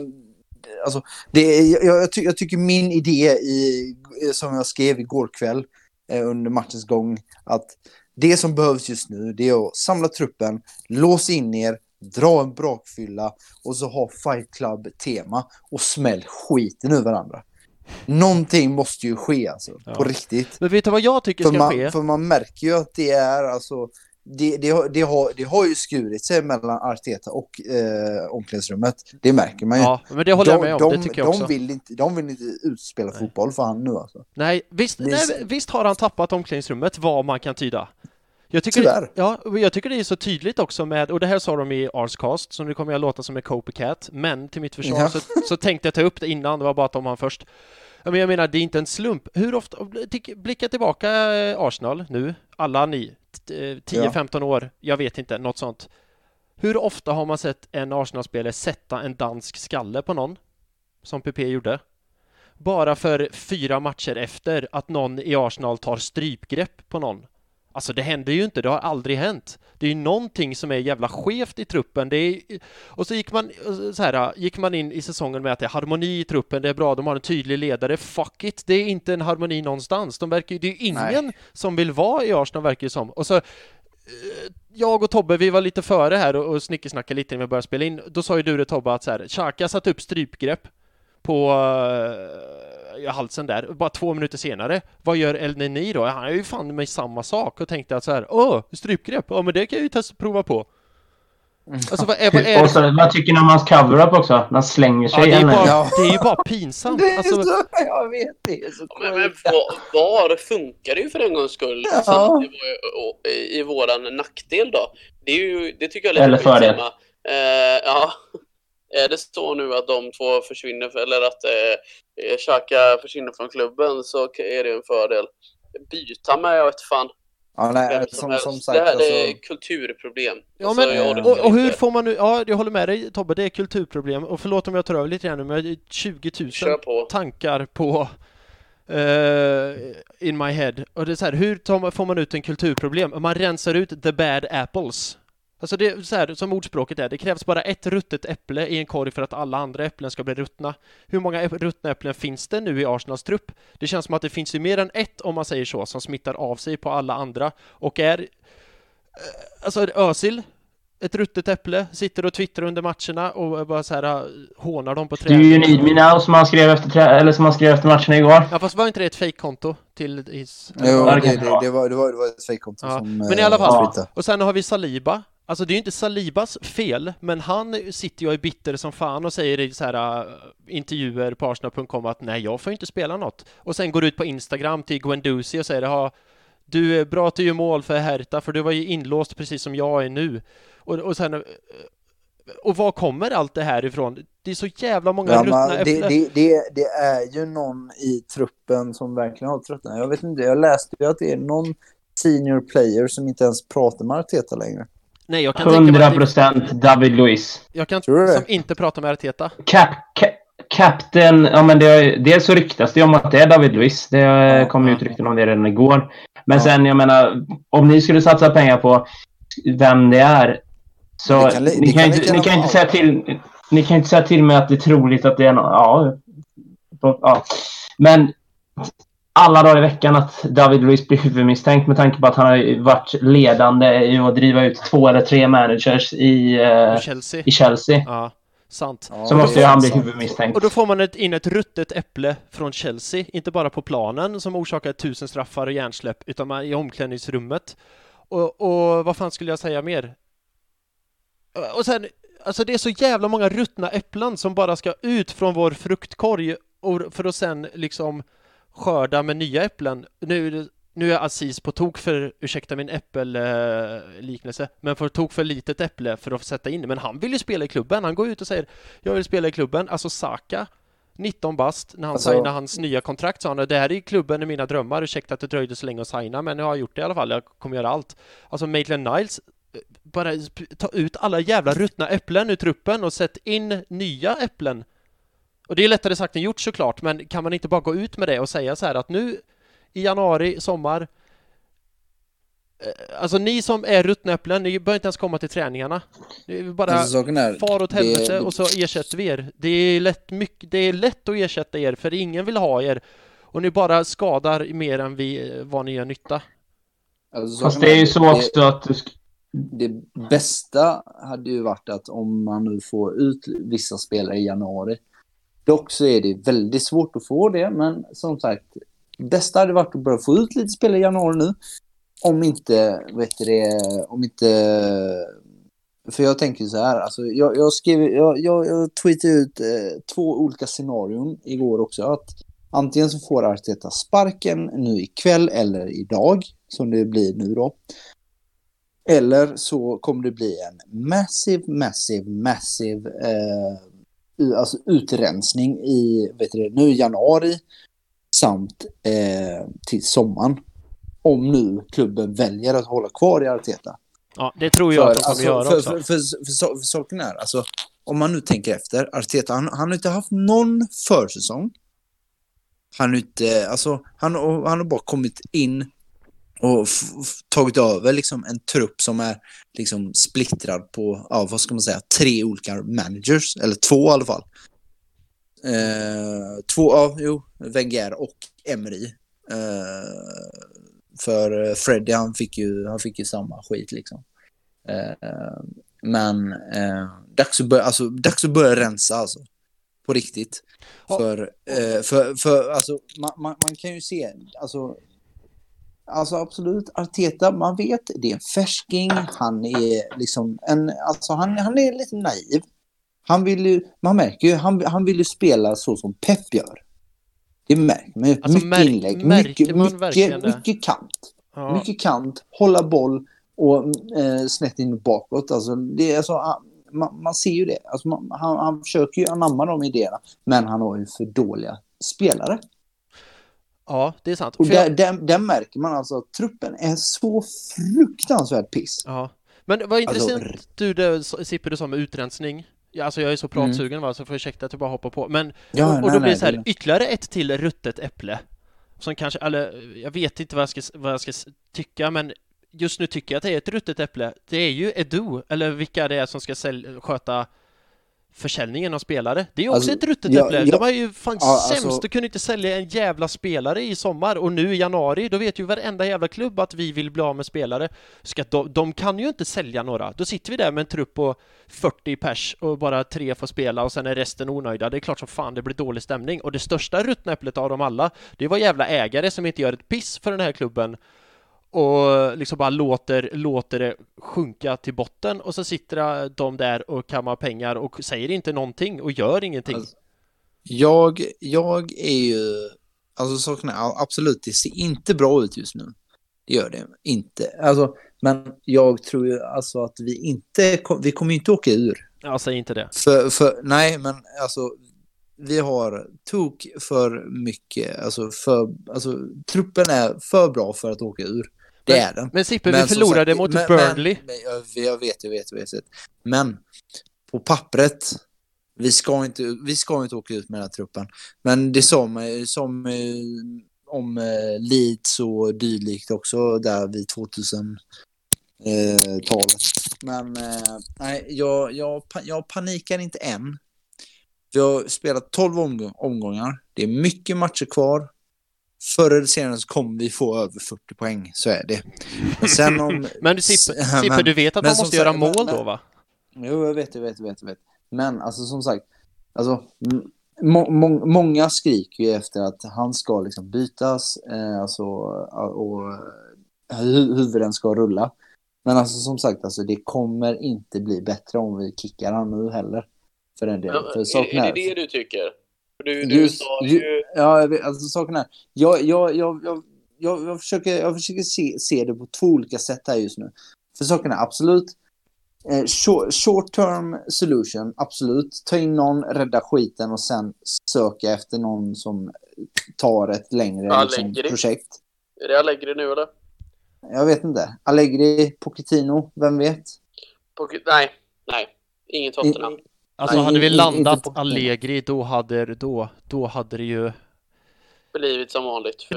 Jag tycker min idé som jag skrev igår kväll under matchens gång, att det som behövs just nu, det är att samla truppen, låsa in er, dra en brakfylla och så ha Fight Club-tema och smäll skiten ur varandra. Någonting måste ju ske alltså, på riktigt. Men vet du vad jag tycker ska ske? För man märker ju att det är alltså, det har ju skurit sig mellan Arteta och omklädningsrummet. Det märker man ju. Ja, men det håller jag med om. Det tycker jag också. De vill inte utspela fotboll för han nu alltså. Nej, visst har han tappat omklädningsrummet, vad man kan tyda. Jag tycker det är så tydligt också med, och det här sa de i Arscast, så nu kommer jag låta som en copycat, men till mitt försvar så tänkte jag ta upp det innan, det var bara att de han först. Men jag menar, det är inte en slump. Hur ofta, blicka tillbaka Arsenal nu, alla ni, 10-15 år, jag vet inte, något sånt. Hur ofta har man sett en Arsenal-spelare sätta en dansk skalle på någon, som PP gjorde? Bara för 4 matcher efter att någon i Arsenal tar strypgrepp på någon. Alltså det händer ju inte, det har aldrig hänt. Det är ju någonting som är jävla skevt i truppen. Och så gick man in i säsongen med att det är harmoni i truppen, det är bra, de har en tydlig ledare. Fuck it, det är inte en harmoni någonstans. Det är ju ingen som vill vara i Arsenal, verkar det som. Och så jag och Tobbe, vi var lite före här och snickesnackade lite när vi började spela in. Då sa ju du det, Tobbe, att så här, Xhaka satt upp strypgrepp på halsen där, bara 2 minuter senare. Vad gör El Neni då? Han är ju fan med samma sak och tänkte att så här, strypgrepp, men det kan jag ju prova på. Alltså, och så, vad tycker ni om hans cover-up också? Han slänger sig det är ju bara pinsamt. Det är alltså, jag vet det. Men var funkar det ju för en gångs skull i våran nackdel då? Det tycker jag är lite pinsamma. Är det så nu att de två försvinner, eller att Xhaka försvinner från klubben, så är det en fördel. Byta med, jag vet fan. Ja, nej, som sagt, det här är kulturproblem. Ja, alltså, men, och hur får man nu... Ja, jag håller med dig, Tobbe, det är kulturproblem. Och förlåt om jag tar över lite grann nu, men 20 000 tankar på in my head. Och det är så här, hur får man ut en kulturproblem? Man rensar ut the bad apples. Alltså det är så här, som ordspråket är, det krävs bara ett ruttet äpple i en korg för att alla andra äpplen ska bli ruttna. Hur många ruttna äpplen finns det nu i Arsenals trupp? Det känns som att det finns ju mer än ett, om man säger så, som smittar av sig på alla andra. Och är alltså Özil ett ruttet äpple, sitter och twittrar under matcherna och bara så här hånar dem på träning. Det är ju Need Me Now som han skrev efter matcherna igår. Ja, fast var inte det ett fake-konto till his... Jo, det var ett fake-konto som... Men i alla fall, och sen har vi Saliba. Alltså det är ju inte Salibas fel, men han sitter ju och är bitter som fan och säger i så här intervjuer på Arsenal.com att nej, jag får inte spela något. Och sen går ut på Instagram till Guendouzi och säger du är bra att du gör mål för Hertha, för du var ju inlåst precis som jag är nu. Och sen, och var kommer allt det här ifrån? Det är så jävla många ruttna äpplen. Det är ju någon i truppen som verkligen har tröttnat. Jag vet inte, jag läste ju att det är någon senior player som inte ens pratar med Arteta längre. Nej, jag kan 100% David Luiz. Jag kan som inte prata med Arteta. Captain, ja men dels så ryktas det om att det är David Luiz. Det kom ut rykten om det redan igår. Men sen, jag menar, om ni skulle satsa pengar på vem det är, så ni kan inte säga till mig att det är troligt att det är någon, ja. Men alla dagar i veckan att David Luiz blir huvudmisstänkt med tanke på att han har varit ledande i att driva ut 2 eller 3 managers i Chelsea. Ja, sant. Så måste ju han bli huvudmisstänkt. Och då får man in ett ruttet äpple från Chelsea, inte bara på planen som orsakar 1000 straffar och hjärnsläpp, utan i omklädningsrummet. Och vad fan skulle jag säga mer? Och sen, alltså det är så jävla många ruttna äpplen som bara ska ut från vår fruktkorg för att sen liksom skörda med nya äpplen. Nu är Aziz på tok för, ursäkta min äppelliknelse, men för tok för litet äpple för att sätta in. Men han vill ju spela i klubben. Han går ut och säger, jag vill spela i klubben. Alltså Saka, 19 bast, när han signade hans nya kontrakt, sa han, det här är klubben i mina drömmar. Ursäkta att det dröjde så länge att signa, men nu har jag gjort det i alla fall. Jag kommer göra allt. Alltså Maitland-Niles, bara ta ut alla jävla ruttna äpplen ur truppen och sätt in nya äpplen. Och det är lättare sagt än gjort såklart, men kan man inte bara gå ut med det och säga så här att nu i januari, sommar, alltså ni som är ruttna äpplen, ni bör inte ens komma till träningarna. Det är bara far åt helvete och så ersätter vi er. Det är lätt att ersätta er, för ingen vill ha er. Och ni bara skadar mer än vad ni gör nytta. Alltså, fast det är ju så också att det bästa hade ju varit att om man nu får ut vissa spelare i januari. Dock så är det väldigt svårt att få det, men som sagt, bästa hade varit att börja få ut lite spelare i januari nu. Om inte, för jag tänker så här, alltså jag tweetade ut 2 olika scenarion igår också, att antingen så får Arteta sparken nu ikväll eller idag, som det blir nu då. Eller så kommer det bli en massiv alltså utrensning i nu i januari samt till sommaren, om nu klubben väljer att hålla kvar i Arteta. Ja, det tror jag att de kommer göra också. För saken är, alltså, om man nu tänker efter, Arteta, han har inte haft någon försäsong. Han har bara kommit in och tagit över liksom en trupp som är liksom splittrad på, vad ska man säga, 3 olika managers, eller 2 i alla fall. 2, Wenger och Emery. För Freddy, han fick ju samma skit liksom. Men dags att börja rensa alltså. På riktigt. För alltså man kan ju se, alltså absolut, Arteta, man vet, det är en färsking, han är liksom han är lite naiv. Man märker ju, han vill ju spela så som Pep gör. Det märker man ju, alltså, mycket inlägg, mycket kant. Ja. Mycket kant, hålla boll och snett in bakåt. Alltså det är så, man ser ju det. Alltså, han försöker ju anamma de idéerna, men han har ju för dåliga spelare. Ja, det är sant. Och där märker man alltså att truppen är så fruktansvärt piss. Ja. Men vad intressant Sipper, du sa med utrensning. Ja, alltså jag är så pratsugen, så får jag ursäkta att jag bara hoppar på. Men, och då blir det så här, ytterligare ett till ruttet äpple. som kanske, eller jag vet inte vad jag ska tycka, men just nu tycker jag att det är ett ruttet äpple. Det är ju Edu, eller vilka det är som ska sköta försäljningen av spelare. Det är ju också ett ruttet äpple. De är ju fan sämst. Du kunde inte sälja en jävla spelare i sommar, och nu i januari, då vet ju varenda jävla klubb att vi vill bli av med spelare. De kan ju inte sälja några. Då sitter vi där med en trupp på 40 pers och bara 3 får spela och sen är resten onöjda. Det är klart som fan det blir dålig stämning. Och det största ruttna äpplet av dem alla, det var jävla ägare som inte gör ett piss för den här klubben och liksom bara låter det sjunka till botten, och så sitter de där och kammar pengar och säger inte någonting och gör ingenting. Alltså, jag är ju, alltså sakerna, absolut, det ser inte bra ut just nu. Det gör det inte. Alltså, men jag tror ju alltså att vi kommer ju inte åka ur. Ja, säg inte det. Nej, men alltså vi har tok för mycket, alltså truppen är för bra för att åka ur. Det är den. Men Sippe, vi förlorade mot Burnley. Jag vet. Men på pappret, vi ska inte åka ut med den här truppen. Men det som om Leeds och dylikt också där vid 2000-talet. Men nej, jag panikar inte än. Vi har spelat 12 omgångar. Det är mycket matcher kvar. Förr eller senare så kommer vi få över 40 poäng, så är det. Men sen om... Men Sippe, du vet att man måste göra mål då, va? Jo, jag vet. Men alltså som sagt, alltså många skriker ju efter att han ska liksom bytas, och huvuden ska rulla. Men alltså som sagt, alltså det kommer inte bli bättre om vi kickar han nu heller. För den delen. Ja, för är det du tycker? Du sa ju... Ja, jag vet, alltså saken är... Jag försöker se det på 2 olika sätt här just nu. För saken är absolut... short term solution, absolut. Ta in någon, rädda skiten och sen söka efter någon som tar ett längre projekt. Är det Allegri nu eller? Jag vet inte. Allegri, Pochettino, vem vet? Nej. Ingen Tottenham. Alltså hade vi landat Allegri, då hade det ju blivit som vanligt för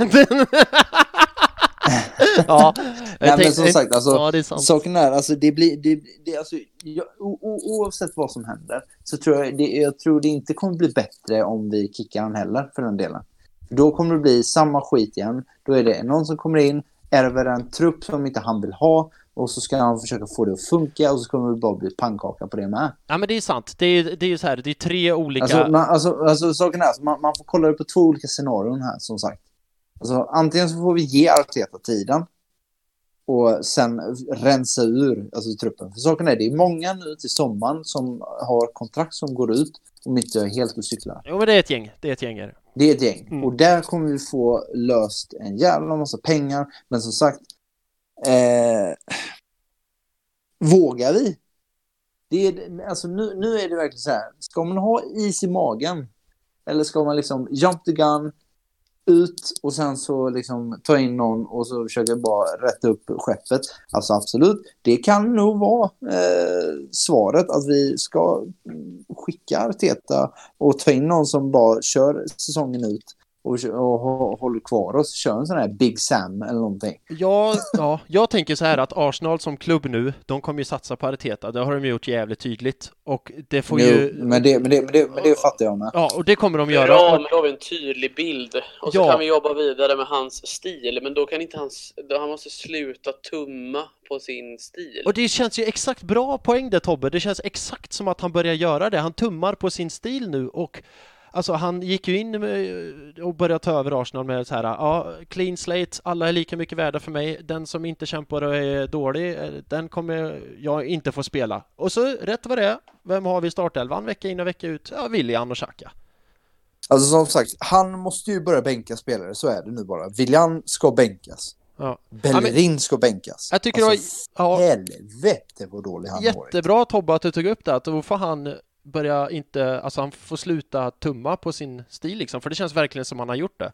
ja, nej, men som sagt, alltså, ja, det är sant. Saken är, alltså, det alltså, oavsett vad som händer så tror jag tror det inte kommer bli bättre om vi kickar han heller, för den delen. Då kommer det bli samma skit igen. Då är det någon som kommer in, ärver en trupp som inte han vill ha, och så ska han försöka få det att funka, och så kommer det bara bli pannkaka på det med. Ja, men det är sant. Det är ju så här, det är 3 olika... Alltså saken är, man får kolla det på 2 olika scenarion här, som sagt. Alltså, antingen så får vi ge Arteta tiden och sen rensa ur truppen. För saken är, det är många nu till sommaren som har kontrakt som går ut och inte är helt och cyklar. Jo, men det är ett gäng. Det är ett gäng. Och där kommer vi få löst en jävla massa pengar. Men som sagt, vågar vi? Alltså nu är det verkligen så här. Ska man ha is i magen? Eller ska man liksom jump the gun ut och sen så liksom ta in någon och så försöka bara rätta upp skeppet? Alltså absolut, det kan nog vara svaret, att vi ska skicka Arteta och ta in någon som bara kör säsongen ut och håller kvar oss, kör en sån här Big Sam eller någonting. Ja, jag tänker så här att Arsenal som klubb nu, de kommer ju satsa på Arteta. Det har de gjort jävligt tydligt. Och det får ju... Men det fattar jag med. Ja, och det kommer de göra. Ja, men då har vi en tydlig bild. Och så kan vi jobba vidare med hans stil. Men då kan inte han måste sluta tumma på sin stil. Och det känns ju exakt bra poäng där, Tobbe. Det känns exakt som att han börjar göra det. Han tummar på sin stil nu, och alltså han gick ju in och började ta över Arsenal med så här, ja, clean slate, alla är lika mycket värda för mig. Den som inte kämpar och är dålig, den kommer jag inte få spela. Och så rätt vad det är, vem har vi i startelvan vecka in och vecka ut? Ja, Willian och Xhaka. Alltså som sagt, han måste ju börja bänka spelare, så är det nu bara. Willian ska bänkas. Ja. Bellerin ska bänkas. Jag tycker helvete vad dålig han har varit. Jättebra, Tobbe, att du tog upp det, att då får han börja inte, alltså han får sluta tumma på sin stil liksom, för det känns verkligen som han har gjort det.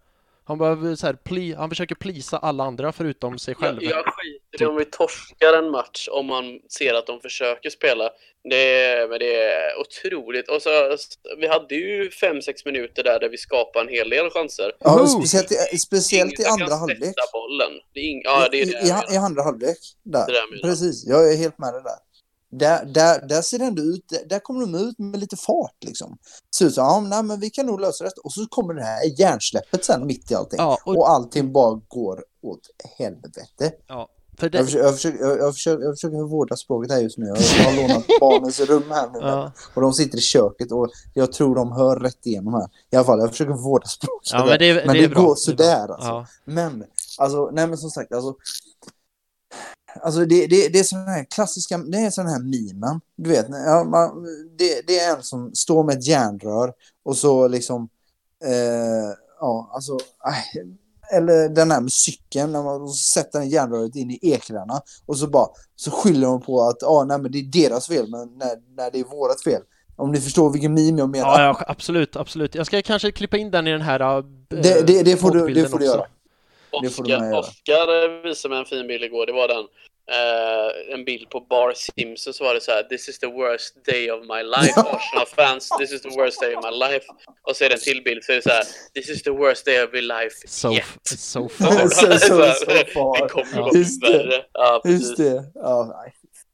Han behöver så här, han försöker plisa alla andra förutom sig själv. Jag skiter i om vi torskar en match om man ser att de försöker spela. Men det är otroligt. Och så, vi hade ju 5-6 minuter där vi skapade en hel del chanser. Ja, speciellt i andra halvlek. Bollen. I andra halvlek. Där. Det precis, jag är helt med det där. Där ser det ändå ut, där kommer de ut med lite fart liksom. Så men vi kan nog lösa det. Och så kommer det här hjärnsläppet sen mitt i allting. Ja, och allting bara går åt helvete. Ja, för det... jag försöker vårda språket här just nu. Jag har lånat barnens rum här nu. Ja. Och de sitter i köket och jag tror de hör rätt igenom här. I alla fall, jag försöker vårda språket. Ja, men det går sådär alltså. Ja. Men, alltså, men som sagt, alltså det är sån här klassiska, det är sån här mimen, du vet, det är en som står med ett järnrör och så liksom eller den här med cykeln när man sätter en järnröret in i ekrarna och så skyller de på att men det är deras fel, men när det är vårat fel. Om ni förstår vilken meme jag menar. Ja, absolut. Jag ska kanske klippa in den i den här det får du göra. Oscar visade mig en fin bild igår. Det var en bild på Bar Simpson, så var det så här: "This is the worst day of my life, Arsenal fans. This is the worst day of my life." Och så är det en till bild, så är det så här: "This is the worst day of your life yet." So far. Det kommer vara värre. Ja, precis. Just det. Ja,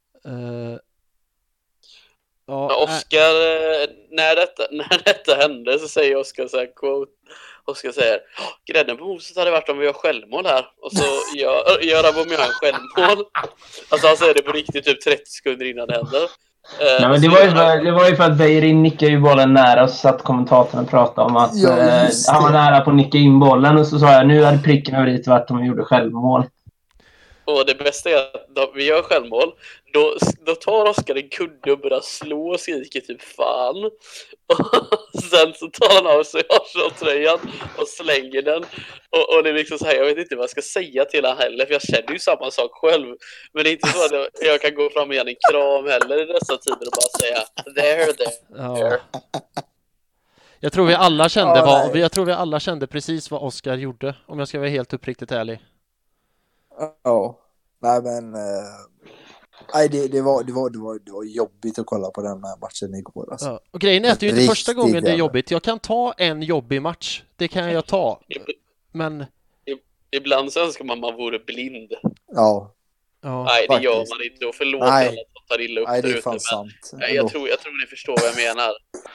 Oscar, när detta hände så säger Oscar så här, quote. Oscar säger: "Grädden på moset hade varit om vi gör självmål här." Och så gör Aubameyang självmål. Alltså han säger det på riktigt typ 30 sekunder innan det händer. Nej, men det var ju för att Beirin nickade ju bollen nära och så att kommentatorn pratade om att han var nära på att nicka in bollen, och så sa jag nu hade pricken över dit varit om vi gjorde självmål. Och det bästa är att vi gör självmål. Då tar Oskar en kudde och börjar slå och skriker typ fan. Och sen så tar han av sig Arsenal-tröjan och slänger den. Och det är liksom så här, jag vet inte vad jag ska säga till han heller, för jag känner ju samma sak själv. Men det är inte så att jag kan gå fram och ge en kram heller i dessa tider och bara säga there. Ja. Jag tror vi alla kände precis vad Oskar gjorde, om jag ska vara helt uppriktigt ärlig. Ja, nej men det var jobbigt att kolla på den här matchen igår alltså. Ja. Och grejen är att det är ju inte första gången det är jobbigt. Jag kan ta en jobbig match, det kan jag ta. Men ibland så önskar man vore blind. Ja. Nej, det gör man inte. Och förlåt alla som tar illa upp. Nej, det är fan sant. Jag tror ni förstår vad jag menar.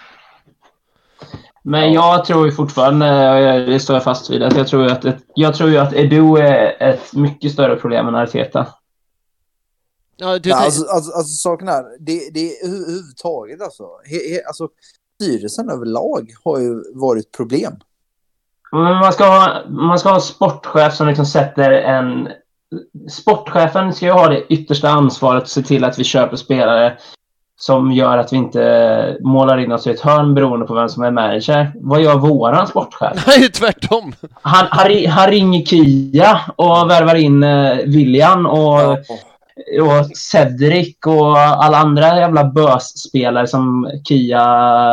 Men jag tror ju fortfarande, det står jag fast vid, att jag tror ju att Edu är ett mycket större problem än Arteta. Ja, alltså saken är, det är överhuvudtaget alltså styrelsen överlag har ju varit problem. Men man ska ha en sportchef som liksom sportchefen ska ju ha det yttersta ansvaret att se till att vi köper spelare som gör att vi inte målar in oss i ett hörn beroende på vem som är manager. Vad gör våran sportchef? Nej, tvärtom. Han ringer Kia och värvar in William och Cedric och alla andra jävla bösspelare som Kia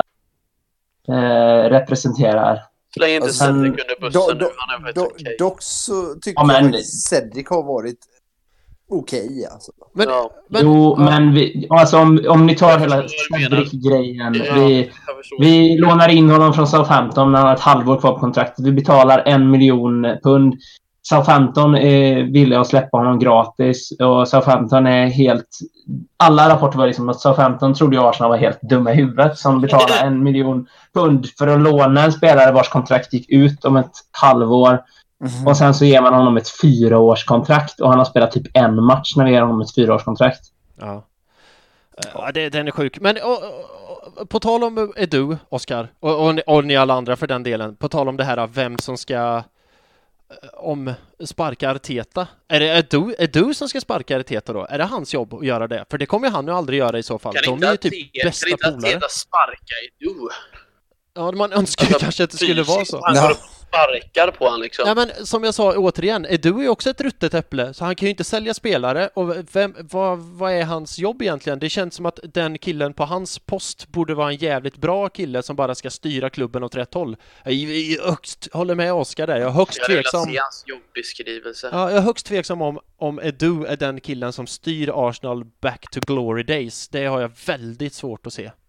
representerar. Släng inte Cedric under bussen nu. Han är okej. Dock så tycker jag att Cedric har varit okej, alltså. Men alltså om ni tar hela Cedric-grejen. Vi lånar in honom från Southampton när han har ett halvår kvar på kontraktet. Vi betalar 1 miljon pund. Southampton är villiga att släppa honom gratis. Och Southampton är helt... Alla rapporter var liksom att Southampton trodde jag Arsenal var helt dumma i huvudet som betalar 1 miljon pund för att låna en spelare vars kontrakt gick ut om ett halvår. Mm-hmm. Och sen så ger man honom ett 4-årskontrakt och han har spelat typ en match när vi ger honom ett 4-årskontrakt. Ja, den är sjuk. Men på tal om Edu, Oscar, och ni alla andra för den delen, på tal om det här vem som ska sparka Arteta. Är det Edu som ska sparka Arteta då? Är det hans jobb att göra det? För det kommer han ju aldrig göra i så fall. De är ju typ bästa polare. Kan inte Arteta sparka Edu? Ja, man önskar kanske att det skulle vara så. sparkar på han liksom. Nej, men som jag sa återigen, Edu är ju också ett ruttet äpple, så han kan ju inte sälja spelare. Och vad är hans jobb egentligen? Det känns som att den killen på hans post borde vara en jävligt bra kille som bara ska styra klubben åt rätt håll. Jag håller med Oskar där. Jag är högst tveksam. Jag vill se hans jobbeskrivelse. Ja, jag är högst tveksam om Edu är den killen som styr Arsenal back to glory days. Det har jag väldigt svårt att se.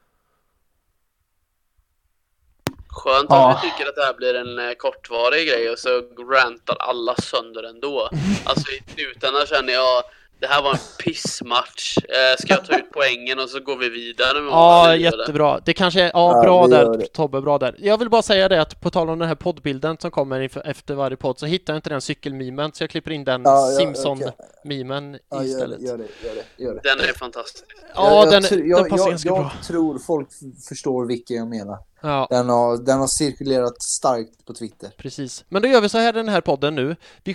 Skönt att vi tycker att det här blir en kortvarig grej och så rantar alla sönder ändå. Alltså i slutändan känner jag det här var en pissmatch. Ska jag ta ut poängen och så går vi vidare med ja, jättebra. Det kanske är bra där, Tobbe, bra där. Jag vill bara säga det att på tal om den här poddbilden som kommer efter varje podd så hittar jag inte den cykelmimen så jag klipper in den Simpson-mimen istället. Gör det. Den är fantastisk. Ja, den passar ganska bra. Jag tror folk förstår vilken jag menar. Ja. Den har cirkulerat starkt på Twitter. Precis. Men då gör vi så här den här podden nu.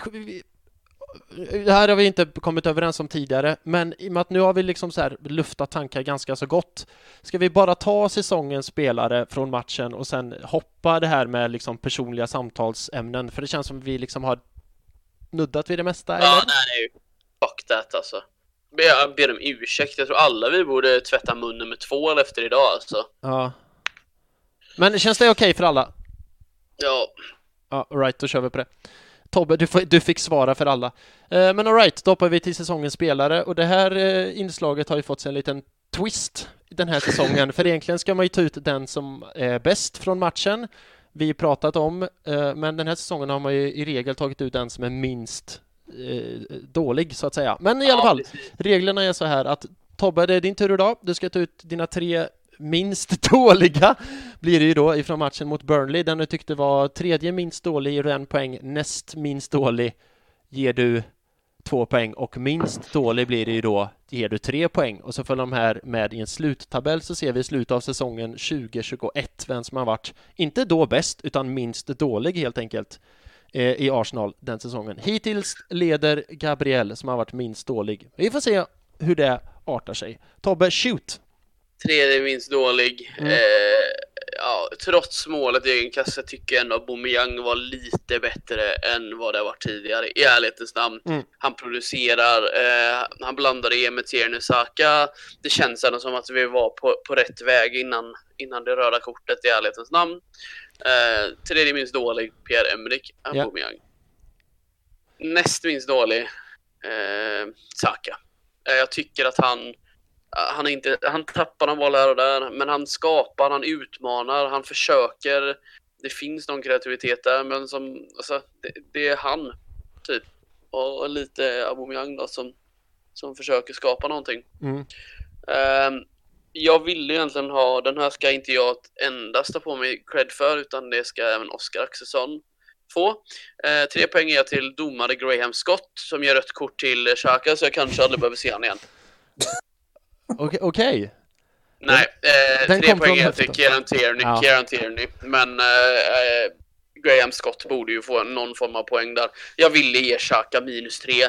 Det här har vi inte kommit överens om tidigare, men i och med att nu har vi liksom så här luftat tankar ganska så gott. Ska vi bara ta säsongens spelare från matchen och sen hoppa det här med liksom personliga samtalsämnen? För det känns som vi liksom har nuddat vid det mesta, eller? Ja, nej, fuck that alltså. Jag ber om ursäkt. Jag tror alla vi borde tvätta munnen med tvål efter idag alltså. Ja. Men känns det okej för alla? Ja. Ja, right, då kör vi på det. Tobbe, du fick svara för alla. Men alright, då hoppar vi till säsongens spelare. Och det här inslaget har ju fått sig en liten twist den här säsongen. För egentligen ska man ju ta ut den som är bäst från matchen. Vi har pratat om, men den här säsongen har man ju i regel tagit ut den som är minst dålig, så att säga. Men i alla fall, reglerna är så här att Tobbe, det är din tur idag. Du ska ta ut dina 3 minst dåliga blir det ju då ifrån matchen mot Burnley. Den du tyckte var tredje minst dålig ger du 1 poäng, näst minst dålig ger du 2 poäng och minst dålig blir det ju då ger du 3 poäng och så följer de här med i en sluttabell så ser vi i slutet av säsongen 2021 vem som har varit inte då bäst utan minst dålig helt enkelt i Arsenal den säsongen. Hittills leder Gabriel som har varit minst dålig. Vi får se hur det artar sig. Tobbe, shoot! Tredje minst dålig. Trots målet i egen kassa tycker jag ändå att Aubameyang var lite bättre än vad det var tidigare. I ärlighetens namn. Han producerar, han blandade igen med Tierney Saka. Det känns ändå som att vi var på rätt väg innan det röda kortet i ärlighetens namn. Tredje minst dålig, Pierre-Emerick Aubameyang. Näst minst dålig, Saka. Jag tycker att han tappar någon boll här och där, men han skapar, han utmanar, han försöker. Det finns någon kreativitet där, men det är han typ och lite Aubameyang då som försöker skapa någonting. Jag ville egentligen ha, den här ska inte jag endast ta på mig cred för, utan det ska även Oskar Axelsson få. 3 poäng är till domare Graham Scott som ger rött kort till Xhaka, så jag kanske aldrig behöver se han igen. Okej. Nej, 3 poäng är till Kieran Tierney. Men Graham Scott borde ju få någon form av poäng där. Jag ville ge Xhaka -3.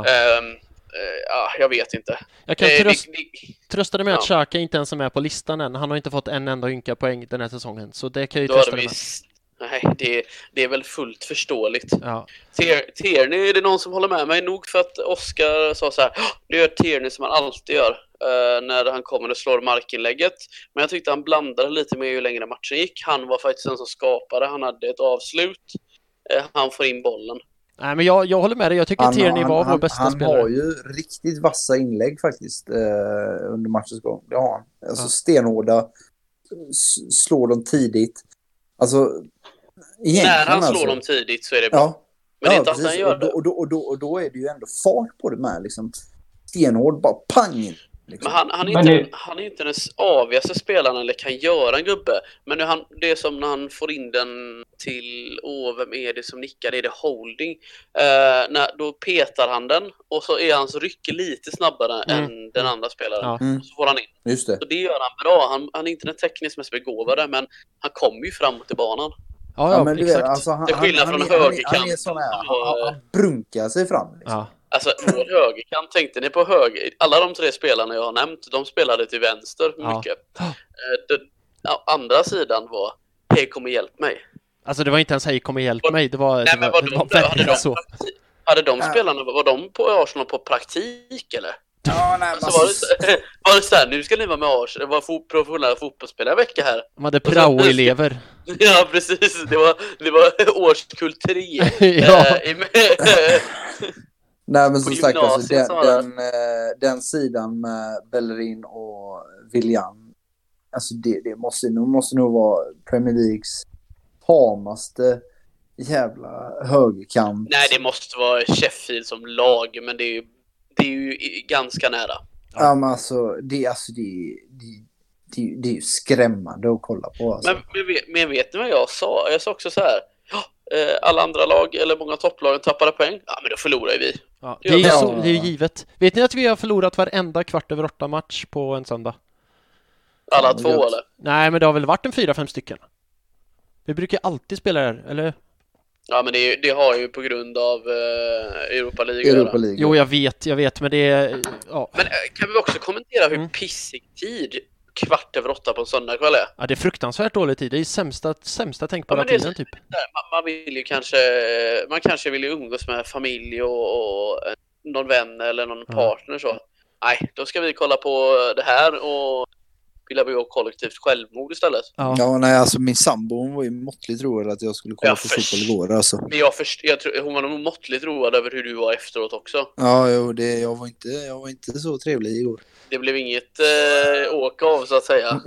Jag vet inte. Jag kan trösta dig med att Xhaka inte ens är med på listan än. Han har inte fått en enda ynka poäng den här säsongen. Så det kan ju trösta dig med. Nej, det är väl fullt förståeligt. Ja. Tierney, är det någon som håller med mig nog för att Oskar sa så här: det gör Tierney som han alltid gör när han kommer och slår markinlägget. Men jag tyckte han blandade lite med ju längre matchen gick. Han var faktiskt den som skapade. Han hade ett avslut. Han får in bollen. Nej, men jag håller med dig. Jag tycker Tierney var vår bästa spelare. Han har ju riktigt vassa inlägg faktiskt under matchens gång. Det har han. Alltså stenhårda, slår dem tidigt. Alltså när han slår dem tidigt så är det bra. Ja. Men det är inte att han gör det. Och då är det ju ändå fart på det med liksom stenhård, bara pang. Liksom. Men han är inte den avigaste spelaren eller kan göra en gubbe. Men det är som när han får in den till, vem är det som nickar? Det är det Holding. Då petar han den och så är hans ryck lite snabbare än den andra spelaren. Så får han in. Just det. Så det gör han bra. Han är inte den tekniskt mest begåvade, men han kommer ju framåt i banan. Ja, men exakt. Alltså, det är skillnad från högerkant. Han är sån här, han brunkar sig fram. Liksom. Ja. Alltså, vår högerkant, tänkte ni på höger? Alla de 3 spelarna jag har nämnt, de spelade till vänster mycket. Andra sidan var, hej, kom och hjälp mig. Alltså det var inte ens hej kom och hjälp mig. Det var, Nej, det men var, det var verkligen så. Hade de spelarna, var de på Arsenal på praktik eller? Ja, nej, Alltså, var det så här, nu ska ni vara med Arsenal, det var professionella fotbollsspelare en vecka här. De hade prao-elever. Ja, precis. Det var årskull 3. Ja. Nej, men som på sagt, alltså, gymnasiet den sidan med Bellerin och Willian, alltså det måste nog vara Premier Leagues tamaste jävla högerkant. Nej, det måste vara Sheffield som lag, men det är ju ganska nära. Ja, men alltså det är ju skrämmande att kolla på. Alltså. Men vet ni vad jag sa? Jag sa också så här. Alla andra lag eller många topplagen tappade poäng. Ja, men då förlorar vi. Ja, det är ju givet. Vet ni att vi har förlorat varenda 8:15-match på en söndag? Alla 2 eller? Nej, men det har väl varit en 4-5 stycken. Vi brukar alltid spela där, eller? Ja, men det har ju på grund av Europa League. Jo, jag vet, men det är... Ja. Men kan vi också kommentera hur pissig tid 8:15 på en söndagkväll är? Ja, det är fruktansvärt dålig tid. Det är sämsta tänkbara tiden, typ. Man vill ju man kanske vill ju umgås med familj och någon vän eller någon partner så. Nej, då ska vi kolla på det här och vilja begå kollektivt självmord istället. Ja, nej, alltså min sambo, hon var ju måttligt road att jag skulle kolla på fotboll igår, alltså. Men jag tror hon var nog måttligt road över hur du var efteråt också. Ja, jo, jag var inte så trevlig igår. Det blev inget åka av, så att säga.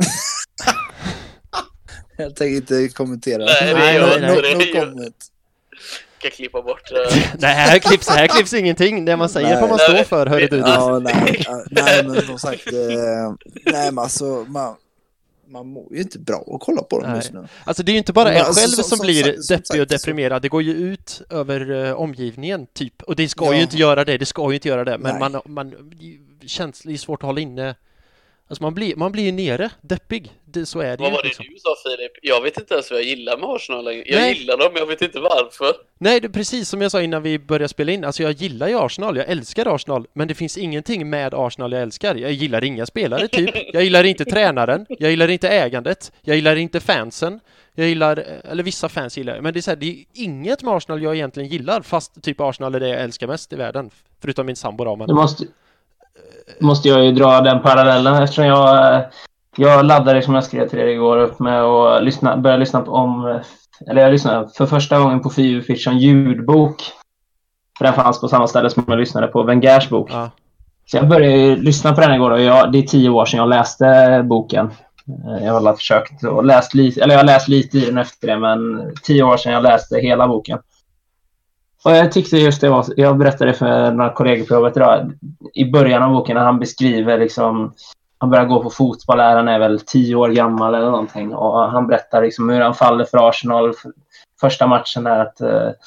Jag tänker inte kommentera. Nej. Comment. Kan klippa bort. Nej, här klipps ingenting. Det man säger får man stå för, hörru du. Ja, nej, men som sagt, nej, men alltså, man mår ju inte bra att kolla på dem just nu. Alltså det är ju inte bara en alltså, själv som blir deppig och deprimerad. Så. Det går ju ut över omgivningen, typ. Och det ska ju inte göra det. Men man känns det är svårt att hålla inne. Alltså man blir ju nere, deppig. Så är det. Vad var det liksom. du sa, Filip? Jag vet inte ens vad jag gillar med Arsenal längre. Jag gillar dem, men jag vet inte varför. Nej, det är precis som jag sa innan vi började spela in. Alltså jag gillar ju Arsenal, jag älskar Arsenal. Men det finns ingenting med Arsenal jag älskar. Jag gillar inga spelare, typ. Jag gillar inte tränaren. Jag gillar inte ägandet. Jag gillar inte fansen. Eller vissa fans gillar jag. Men det är så här, det är inget med Arsenal jag egentligen gillar. Fast typ Arsenal är det jag älskar mest i världen. Förutom min sambo då, men... Det måste jag ju dra den parallellen eftersom jag laddade, som jag skrev till er igår, upp med och började lyssna jag lyssnade för första gången på Fiu Fiction ljudbok. För den fanns på samma ställe som jag lyssnade på Wengers bok. Ja. Så jag började lyssna på den igår och det är 10 år sedan jag läste boken. Jag har försökt och läst lite, eller jag har läst lite i den efter det, men 10 år sedan jag läste hela boken. Och jag tyckte just det var, jag berättade för några kollegor på jobbet idag, i början av boken när han beskriver liksom, han börjar gå på fotboll, han är väl 10 år gammal eller någonting, och han berättar liksom hur han faller för Arsenal första matchen där, att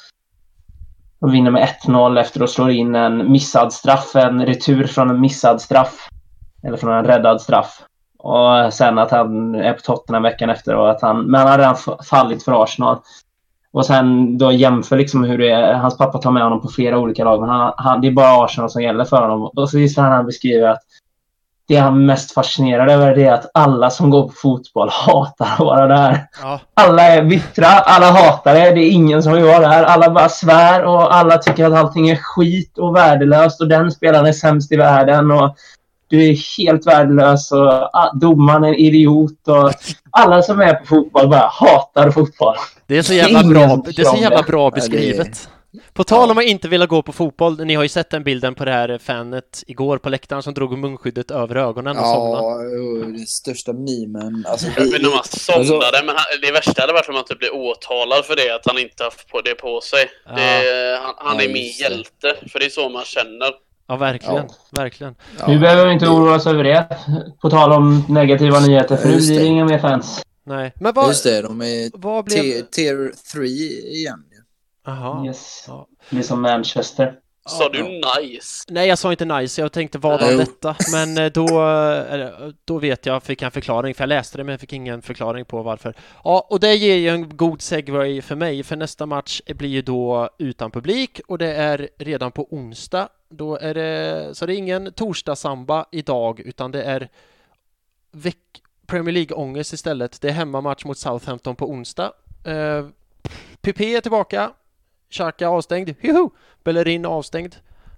de vinner med 1-0 efter att slå in en missad straff, en retur från en missad straff, eller från en räddad straff, och sen att han är på Tottenham veckan efter, och att men han har redan fallit för Arsenal. Och sen då jämför liksom hur det är. Hans pappa tar med honom på flera olika lag. Men det är bara Arsenal som gäller för honom. Och så visst han beskriver att det han mest fascinerad över det är att alla som går på fotboll hatar att vara där. Ja. Alla är bittra, alla hatar det. Det är ingen som vill vara där. Alla bara svär och alla tycker att allting är skit och värdelöst. Och den spelaren är sämst i världen och du är helt värdelös och domaren är en idiot och alla som är på fotboll bara hatar fotboll. Det är så jävla bra beskrivet. På tal om att inte vilja gå på fotboll, ni har ju sett den bilden på det här fanet igår på läktaren som drog munskyddet över ögonen och somnade. Ja, den största memen. Alltså, jag vet inte om han somnade, men det värsta hade varit om han typ blev åtalad för det, att han inte haft det på sig. Ja. Han är min hjälte, för det är så man känner. Ja, verkligen. Verkligen. Ja. Nu behöver vi inte oroa oss över det. På tal om negativa nyheter, för nu blir det inga mer fans. Nej, men vad... Just det, de är tier 3 igen. Jaha. Yes. Ja. Det är som Manchester. Sa du nice? Nej, jag sa inte nice. Jag tänkte vad var detta? Men då vet jag, fick en förklaring. För jag läste det, men jag fick ingen förklaring på varför. Ja, och det ger ju en god segway för mig. För nästa match blir ju då utan publik. Och det är redan på onsdag. Då är det, så det är ingen torsdag-samba idag. Utan det är Premier League-ångest istället. Det är hemmamatch mot Southampton på onsdag. PP är tillbaka. Xhaka avstängd. Juhu! Bellerin avstängd.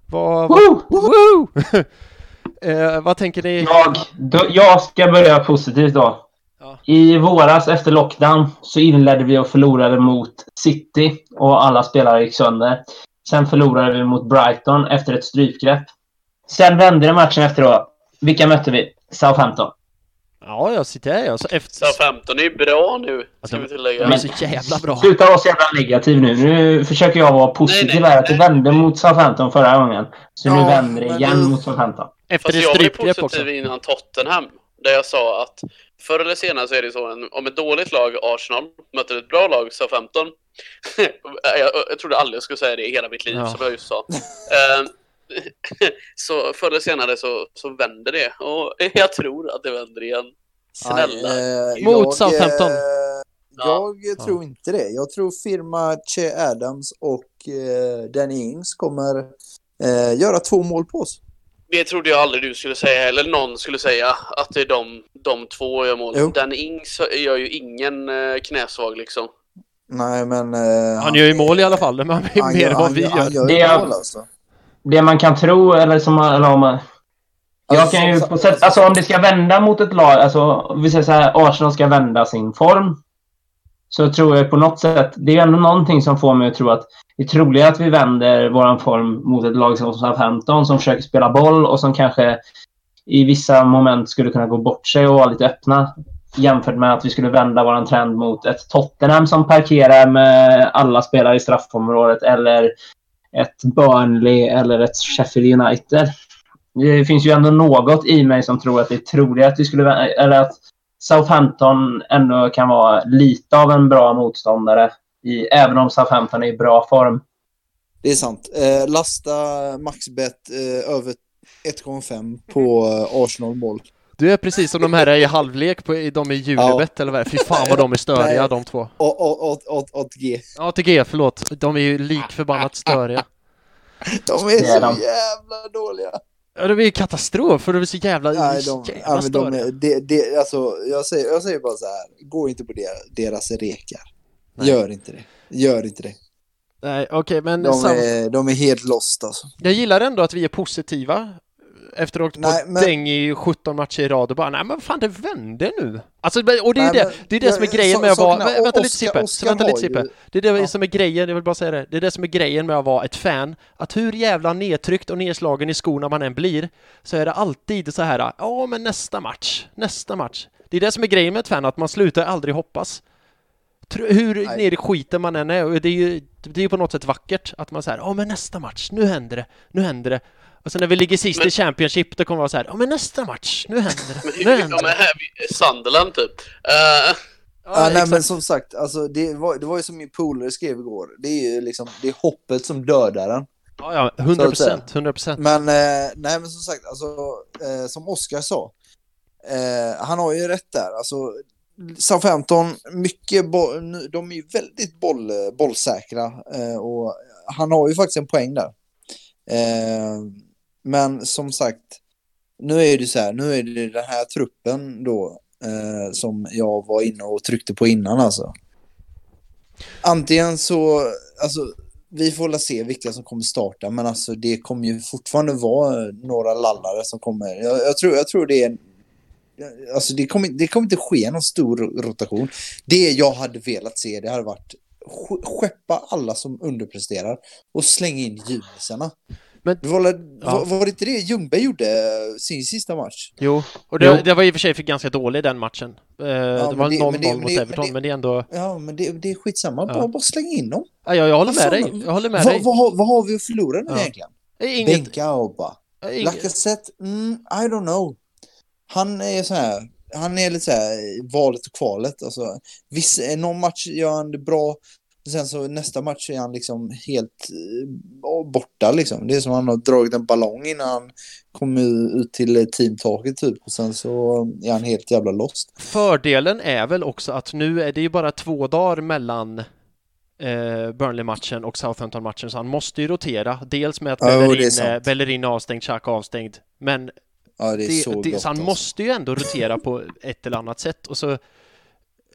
Vad tänker ni? Jag ska börja positivt då. Ja. I våras efter lockdown så inledde vi och förlorade mot City och alla spelare gick sönder. Sen förlorade vi mot Brighton efter ett strypgrepp. Sen vände det matchen efteråt. Vilka mötte vi? Southampton. Ja, jag sitter här. Alltså, Southampton är ju bra nu, ska vi tillägga. De är så jävla bra. Sluta vara så jävla negativ nu. Nu försöker jag vara positiv här. Att det vände mot Southampton förra gången. Så nu vänder det igen mot Southampton. Efter Fast det jag var strypgrepp positiv också. innan Tottenham. Där jag sa att förr eller senare så är det så om ett dåligt lag, Arsenal, möter ett bra lag, Southampton. jag trodde aldrig jag skulle säga det i hela mitt liv, som jag just sa. Så förr eller senare så vänder det. Och jag tror att det vänder igen. Snälla. Mot Southampton. Jag tror inte det. Jag tror firma Che Adams och Danny Ings kommer göra 2 mål på oss. Det trodde jag aldrig du skulle säga, eller någon skulle säga, att det är de två gör mål. Jo. Danny Ings gör ju ingen knäsvag liksom. Nej, men... Han gör ju mål i alla fall, men mer än vad vi Han gör. gör mål alltså. Det man kan tro, eller som eller om man... Jag kan ju på sätt, alltså om det ska vända mot ett lag, alltså vi säger så här, Arsenal ska vända sin form, så tror jag på något sätt, det är ändå någonting som får mig att tro att det är troligt att vi vänder våran form mot ett lag som Southampton som försöker spela boll och som kanske i vissa moment skulle kunna gå bort sig och vara lite öppna, jämfört med att vi skulle vända våran trend mot ett Tottenham som parkerar med alla spelare i straffområdet, eller ett Burnley eller ett Sheffield United. Det finns ju ändå något i mig som tror att det är troligt att vi skulle, eller att Southampton ändå kan vara lite av en bra motståndare även om Southampton är i bra form. Det är sant. Lasta maxbet över 1,5 på Arsenal-mål. Du är precis som de här är i halvlek på de i Julibet eller vad. Fy fan vad de är störiga. Nej. De två. ATG. ATG, förlåt. De är ju likförbannat störiga. De är så jävla dåliga. Ja, det är ju katastrof för de är så jävla, Nej, störiga. Alltså, jag säger bara så här. Gå inte på deras rekar. Nej. Gör inte det. Nej, okej, men de är helt lost alltså. jag gillar ändå att vi är positiva efter att ha åkt på däng i 17 matcher i rad och bara, nej men fan det vänder nu. Alltså, och det är det är det som är grejen med att vara, vänta lite Sippe. Det är det som är grejen, jag vill bara säga det. Det är det som är grejen med att vara ett fan, att hur jävla nedtryckt och nedslagen i skorna man än blir, så är det alltid så här, ja men nästa match. Det är det som är grejen med ett fan, att man slutar aldrig hoppas. Hur ner i skiten man än är, och det är ju på något sätt vackert att man säger, men nästa match, nu händer det. Och sen när vi ligger sist i Championship, då kommer det vara så här, men nästa match, nu händer det. Sunderland typ. Nej, men som sagt, alltså, det var ju som min polare skrev igår. Det är ju liksom, det är hoppet som dödar den. Ja, 100%. Men som sagt, alltså, som Oskar sa, han har ju rätt där. Alltså, Southampton, de är ju väldigt bollsäkra, och han har ju faktiskt en poäng där. Men som sagt, nu är det så här, nu är det den här truppen då som jag var inne och tryckte på innan alltså. Antingen så, alltså vi får väl se vilka som kommer starta, men alltså det kommer ju fortfarande vara några lallare som kommer. Jag tror det är alltså det kommer inte ske någon stor rotation. Det jag hade velat se, det hade varit skeppa alla som underpresterar och slänga in junisarna. Men var det inte det Ljungberg gjorde sin sista match? Jo, och det var i och för sig för ganska dålig den matchen. Det var 0-0 mot Everton, men det är ändå... Ja, men det är skitsamma. Bara släng in dem. Ja, jag håller med dig. Vad har vi att förlora nu egentligen? Bänka och bara. Lacazette, I don't know. Han är så här... Han är lite så här valet och kvalet. Alltså, någon match gör han det bra. Sen så nästa match är han liksom helt borta liksom. Det är som han har dragit en ballong innan han kommer ut till teamtaket typ. Och sen så är han helt jävla lost. Fördelen är väl också att nu är det ju bara 2 dagar mellan Burnley-matchen och Southampton-matchen. Så han måste ju rotera. Dels med att Bellerin är avstängd, Xhaka avstängd. Men det är så han måste ju ändå rotera på ett eller annat sätt. Och så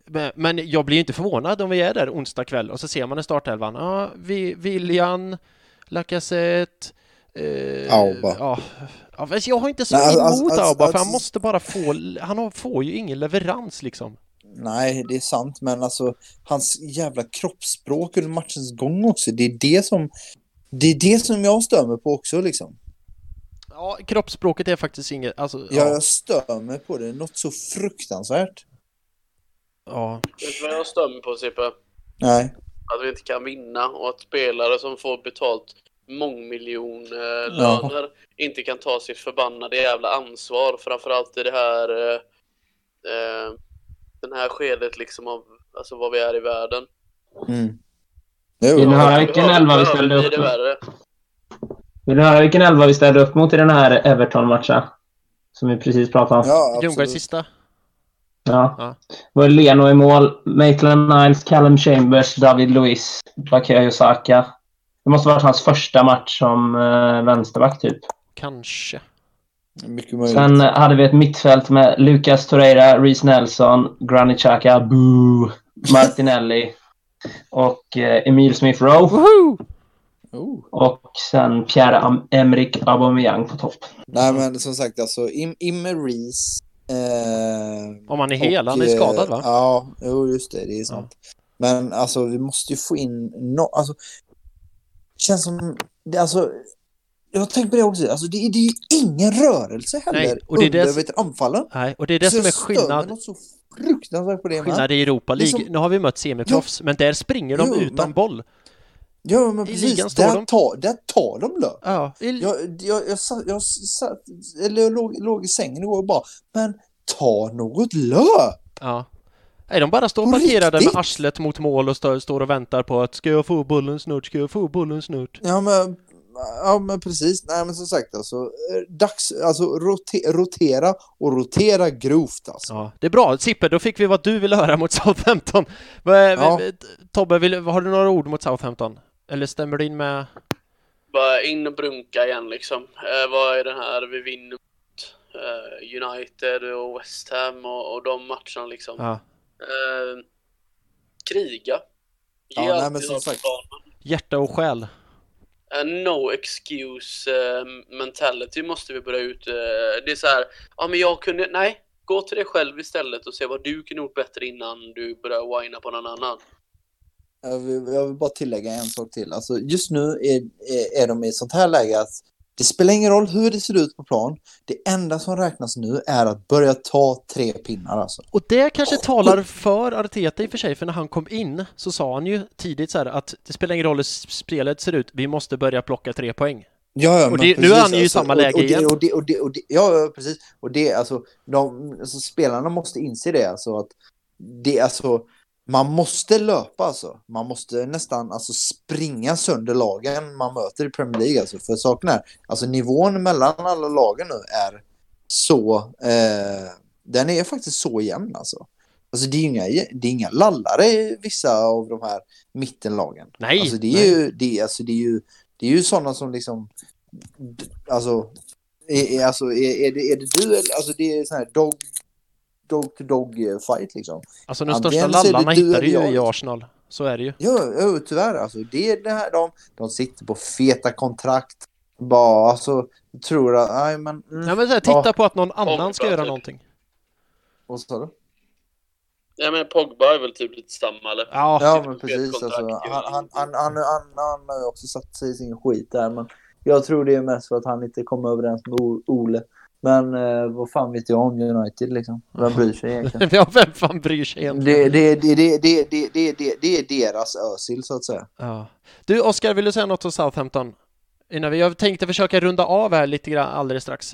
Men jag blir ju inte förvånad om vi är där onsdag kväll och så ser man en startelvan. Ja, Willian, Lacazette, Auba. Ja, jag har inte så Nej, emot Auba, för alltså- han måste bara få... Han får ju ingen leverans liksom. Nej, det är sant, men alltså hans jävla kroppsspråk under matchens gång också, det är det som jag stör mig på också liksom. Ja, kroppsspråket är faktiskt inget... Alltså, Jag stör mig på det, något så fruktansvärt. Ja. Vet du vad jag stör mig på, Sippe? Nej. Att vi inte kan vinna och att spelare som får betalt mångmiljonlöner inte kan ta sitt förbannade jävla ansvar, framförallt i det här den här skedet liksom av alltså vad vi är i världen. Mm. Vill ni höra vilken elva vi ställde upp mot? Vill ni höra vilken elva vi ställde upp mot i den här Everton-matchen? Som vi precis pratade om. Ja, Ljungbergs sista. Ja. Var Leno i mål, Maitland-Niles, Callum Chambers, David Luiz, Bukayo Saka. Det måste ha varit hans första match som vänsterback typ. Kanske. Mycket möjligt. Sen hade vi ett mittfält med Lucas Torreira, Reece Nelson, Granit Xhaka, Martinelli och Emil Smith-Rowe. Woho! Och sen Pierre-Emerick Aubameyang på topp. Nej, men som sagt, alltså Imme Reece. Om han är hel, han är skadad va? Ja, just det är sant. Men alltså vi måste ju få in alltså känns som alltså jag har tänkt på det också. Alltså det är ju ingen rörelse heller. Nej, och det är under anfallen. Nej, och det är det som är skillnad. Något så fruktansvärt på det. Skillnad i Europa League. Liksom, nu har vi mött semiproffs, men där springer de utan boll. Ja, men I precis. ligan står Där tar de löp. Ja, jag låg i sängen igår och bara, men ta något löp. Ja. Nej, de bara står parkerade med arslet mot mål och står och väntar på att ska jag få bollen snart? Ja, men precis. Nej, men som sagt, alltså, rotera grovt alltså. Ja, det är bra. Sippe, då fick vi vad du vill höra mot Southampton. Tobbe, har du några ord mot Southampton? Eller stämmer du in med... Bara in och brunka igen liksom. Vad är det här vi vinner mot United och West Ham och de matcherna liksom. Ja. Kriga. Ja, men som sagt. Hjärta och själ. No excuse mentality måste vi börja ut. Det är så här, nej, gå till dig själv istället och se vad du kan gjort bättre innan du börjar whina på någon annan. Jag vill bara tillägga en sak till. Alltså, just nu är de i ett sånt här läge att det spelar ingen roll hur det ser ut på plan. Det enda som räknas nu är att börja ta 3 pinnar alltså. Och det kanske talar för Arteta i och för sig, för när han kom in så sa han ju tidigt så här att det spelar ingen roll hur spelet ser ut, vi måste börja plocka 3 poäng. Ja, och nu är han ju i samma läge igen. Ja, precis. Och det alltså spelarna måste inse det alltså att det alltså man måste löpa alltså. Man måste nästan alltså springa sönder lagen man möter i Premier League alltså. För saken är, alltså nivån mellan alla lagen nu är så den är faktiskt så jämn alltså. Alltså det är inga lallare i vissa av de här mittenlagen. Nej. Alltså det är ju sådana som liksom alltså är det du eller alltså det är sån här dog fight liksom. Alltså de största lallarna hittar ju i Arsenal. Så är det ju. Ja, tyvärr alltså. Det är det här de sitter på feta kontrakt. Bara alltså tror att nej men titta på att någon annan ska göra någonting. Vad sa du? Ja, men Pogba är väl typ lite samma eller? Ja, men precis alltså. Han har ju också satt sig i sin skit där, men jag tror det är mest för att han inte kommer överens med Ole. Men vad fan vet jag om United liksom? Vem bryr sig egentligen? Ja, vem fan bryr sig egentligen? Det är deras ösil så att säga. Ja. Du, Oskar, vill du säga något om Southampton? Jag tänkte försöka runda av här lite grann alldeles strax.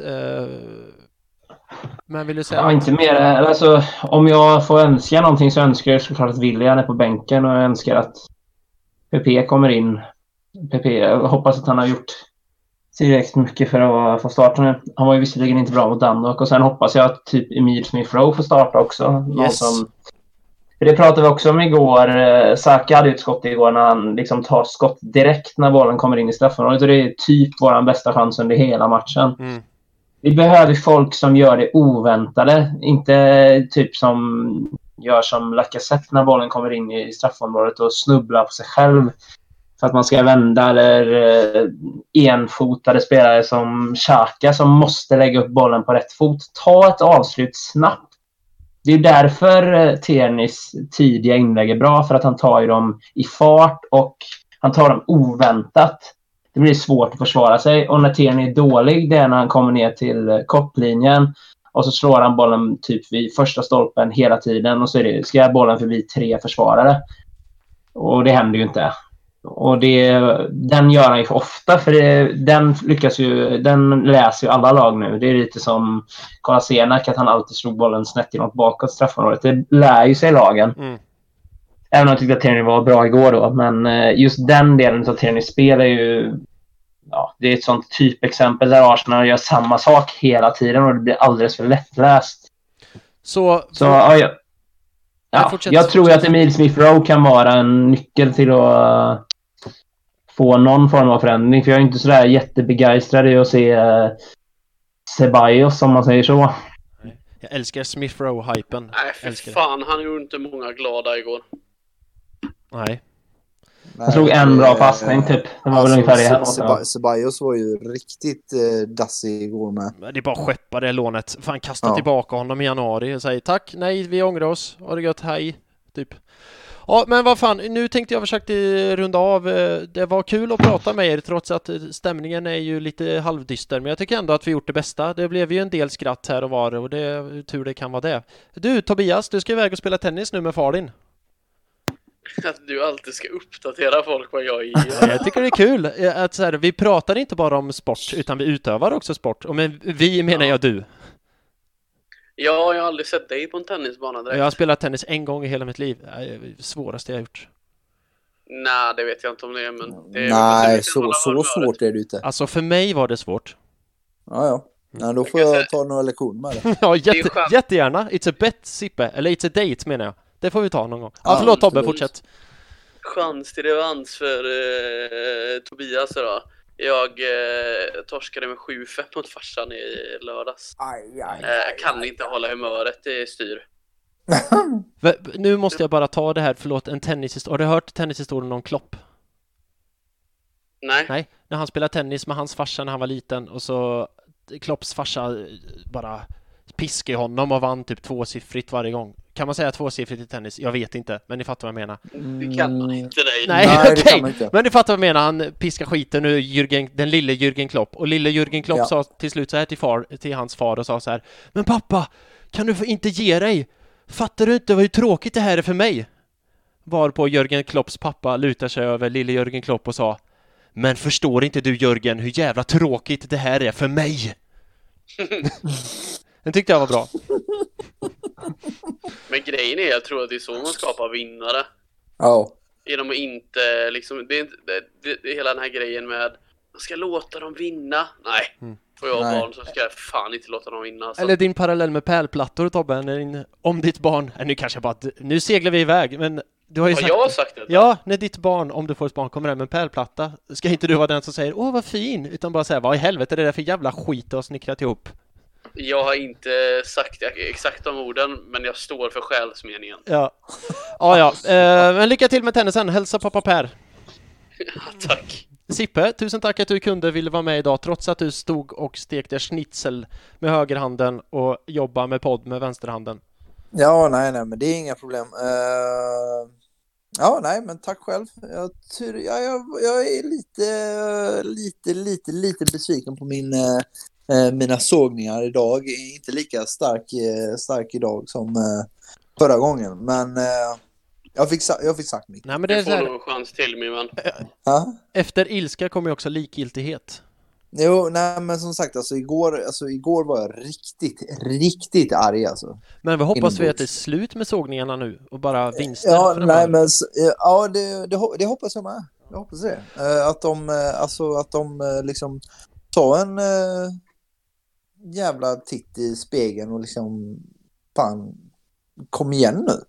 Men vill du säga? Ja, inte mer. Alltså, om jag får önska någonting så önskar jag såklart att Willian är på bänken och jag önskar att PP kommer in. PP, jag hoppas att han har gjort tillräckligt mycket för att få starta nu. Han var ju visserligen inte bra mot Danmark och sen hoppas jag att typ Emil Smith-Rowe får starta också. Yes. Det pratade vi också om igår. Saka hade ett skott igår när han liksom tar skott direkt när bollen kommer in i straffområdet och det är typ vår bästa chans under hela matchen. Mm. Vi behöver folk som gör det oväntade. Inte typ som gör som Lacazette när bollen kommer in i straffområdet och snubblar på sig själv för att man ska vända, eller enfotade spelare som Xhaka som måste lägga upp bollen på rätt fot. Ta ett avslut snabbt. Det är därför Tiernys tidiga inlägg är bra, för att han tar ju dem i fart och han tar dem oväntat. Det blir svårt att försvara sig, och när Tierney är dålig, det är när han kommer ner till kopplinjen och så slår han bollen typ vid första stolpen hela tiden och så ska bollen förbi 3 försvarare. Och det händer ju inte. Och den gör han ju för ofta, för den läser ju alla lag nu. Det är lite som Kolasinac, att han alltid slog bollen snett i något bakåt straffområdet. Det lär ju sig lagen. Även om jag tyckte att Tierney var bra igår då. Men just den delen av Tiernys spel är ju... Ja, det är ett sånt typexempel där Arsenal gör samma sak hela tiden och det blir alldeles för lättläst. Jag tror att Emil Smith-Rowe kan vara en nyckel till att få någon form av förändring. För jag är inte sådär jättebegeistrad i att se Ceballos, som man säger så. Jag älskar Smith-Rowe-hypen. Nej, för fan, han gjorde inte många glada igår. Nej. Jag slog en bra passning typ. Det var väl ungefär det. Ceballos var ju riktigt dassig igår med. Det är bara skeppa det lånet. Fan, kasta tillbaka honom i januari och säga tack, nej, vi ångrar oss. Ha det gött, hej. Typ. Ja, men vad fan, nu tänkte jag försöka runda av. Det var kul att prata med er, trots att stämningen är ju lite halvdyster. Men jag tycker ändå att vi gjort det bästa. Det blev ju en del skratt här och var, och det är tur det kan vara det. Du, Tobias, du ska iväg och spela tennis nu med far din. Att du alltid ska uppdatera folk vad jag gör. Jag tycker det är kul att så här, vi pratar inte bara om sport, utan vi utövar också sport. Och med vi menar jag du. Ja, jag har aldrig sett dig på en tennisbana direkt. Jag har spelat tennis en gång i hela mitt liv. Det är det svåraste jag har gjort. Nej, det vet jag inte om det är, men... Nej, så svårt är det inte. Alltså, för mig var det svårt. Ja. Nej, då får jag ta några lektioner med det. Ja, jättegärna. It's a bet, Sippe. Eller it's a date, menar jag. Det får vi ta någon gång. Ja, förlåt Tobbe, fortsätt. Chans till revansch för Tobias då. Jag torskade med 7-5 mot farsan i lördags. Kan inte hålla humöret i styr. Nu måste jag bara ta det här, förlåt, en tennishistoria. Har du hört tennishistorien om Klopp? Nej, när han spelade tennis med hans farsa när han var liten, och så Klopps farsa bara piskade honom och vann typ 2-siffrigt varje gång. Kan man säga 2-siffrigt i tennis? Jag vet inte, men ni fattar vad jag menar. Det kan man inte, Nej, okej. Men ni fattar vad jag menar. Han piskar skiten nu, den lille Jürgen Klopp. Och lille Jürgen Klopp sa till slut så här till hans far och sa så här: men pappa, kan du få inte ge dig? Fattar du inte hur tråkigt det här är för mig? Varpå Jürgen Klopps pappa lutar sig över lille Jürgen Klopp och sa: men förstår inte du, Jürgen, hur jävla tråkigt det här är för mig? Den tyckte jag var bra. Men grejen är, jag tror att det är så man skapar vinnare. Ja. Genom att inte liksom, det är hela den här grejen med man ska låta dem vinna. Nej. Får jag barn så ska jag fan inte låta dem vinna. Alltså. Eller din parallell med pärlplattor, Tobbe, om ditt barn. Nu kanske bara nu seglar vi iväg, men du har ju sagt, jag har sagt det. Ja, när ditt barn, om du får ett barn, kommer hem med en pärlplatta, ska inte du vara den som säger åh vad fin, utan bara säga vad i helvete är det där för jävla skit och snickrat ihop. Jag har inte sagt exakt de orden, men jag står för själsmeningen. Ja. Men lycka till med tennisen. Hälsa pappa Per. Tack. Sippe, tusen tack att du ville vara med idag, trots att du stod och stekte schnitzel med högerhanden och jobba med podd med vänsterhanden. Ja, nej, men det är inga problem. Men tack själv. Jag är lite besviken på mina sågningar idag. Inte lika stark idag som förra gången, men jag fick sagt mitt. Nej, men det är du får nog en chans till, min vän. Efter ilska kommer ju också likgiltighet. Jo, nej, men som sagt, igår var jag riktigt arg alltså. Men vi hoppas vi att det är slut med sågningarna nu och bara vinster. Det hoppas jag med. Jag hoppas det. Att de liksom tar en jävla titt i spegeln och liksom fan, kom igen nu.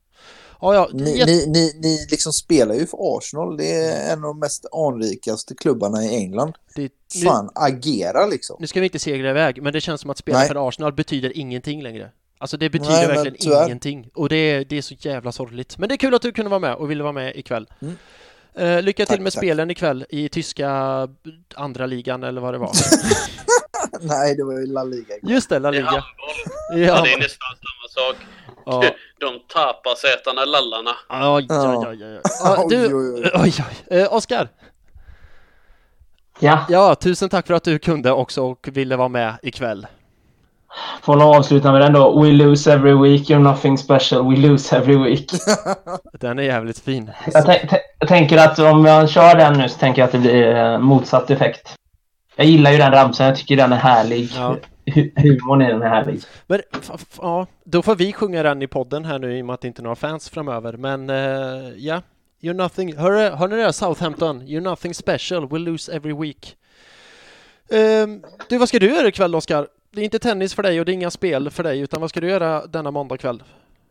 Ni liksom spelar ju för Arsenal. Det är en av de mest anrikaste klubbarna i England. Agera liksom. Nu ska vi inte segla iväg, men det känns som att spela för Arsenal betyder ingenting längre. Alltså det betyder Nej, men verkligen tyvärr. ingenting. Och det är så jävla sorgligt. Men det är kul att du kunde vara med och ville vara med ikväll. Lycka till med Tack. spelen ikväll i tyska andra ligan eller vad det var. Nej, det var ju La Liga. Just det, La Det är Liga. handboll. Ja. Det är nästan samma sak. Ja. De tapasätarna lallarna. Oj. Du, Oskar. Ja, Ja, tusen tack för att du kunde också och ville vara med ikväll. får nog avsluta med den då. We lose every week, you're nothing special. We lose every week. Den är jävligt fin. Jag tänker att om jag kör den nu så tänker jag att det blir motsatt effekt. Jag gillar ju den ramsan, jag tycker den är härlig. Ja. Humorn i den är härlig. Men ja, då får vi sjunga den i podden här nu i och med att det inte är några fans framöver. Men ja, you're nothing. Hör ni det? Southampton, you're nothing special. We lose every week. Du, vad ska du göra ikväll, Oskar? Det är inte tennis för dig och det är inga spel för dig, utan vad ska du göra denna måndag kväll?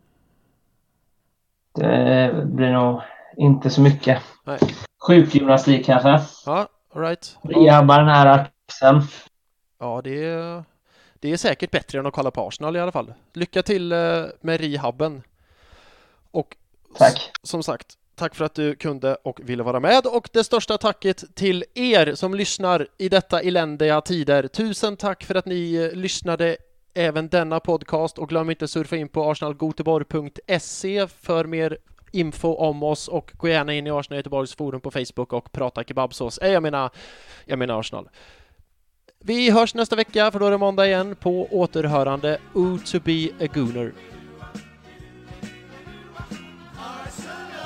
Det blir nog inte så mycket. Nej. Sjukgymnastik kanske. Ja, all right. Rehabba den här axeln. Ja, det är säkert bättre än att kolla på Arsenal i alla fall. Lycka till med rehabben. Och Tack. som sagt, tack för att du kunde och ville vara med. Och det största tacket till er som lyssnar i detta eländiga tider. Tusen tack för att ni lyssnade även denna podcast. Och glöm inte surfa in på arsenalgoteborg.se för mer info om oss. Och gå gärna in i Arsenal Göteborgs forum på Facebook och prata kebabsås. Jag menar Arsenal. Vi hörs nästa vecka, för då är det måndag igen. På återhörande. To be a Gooner.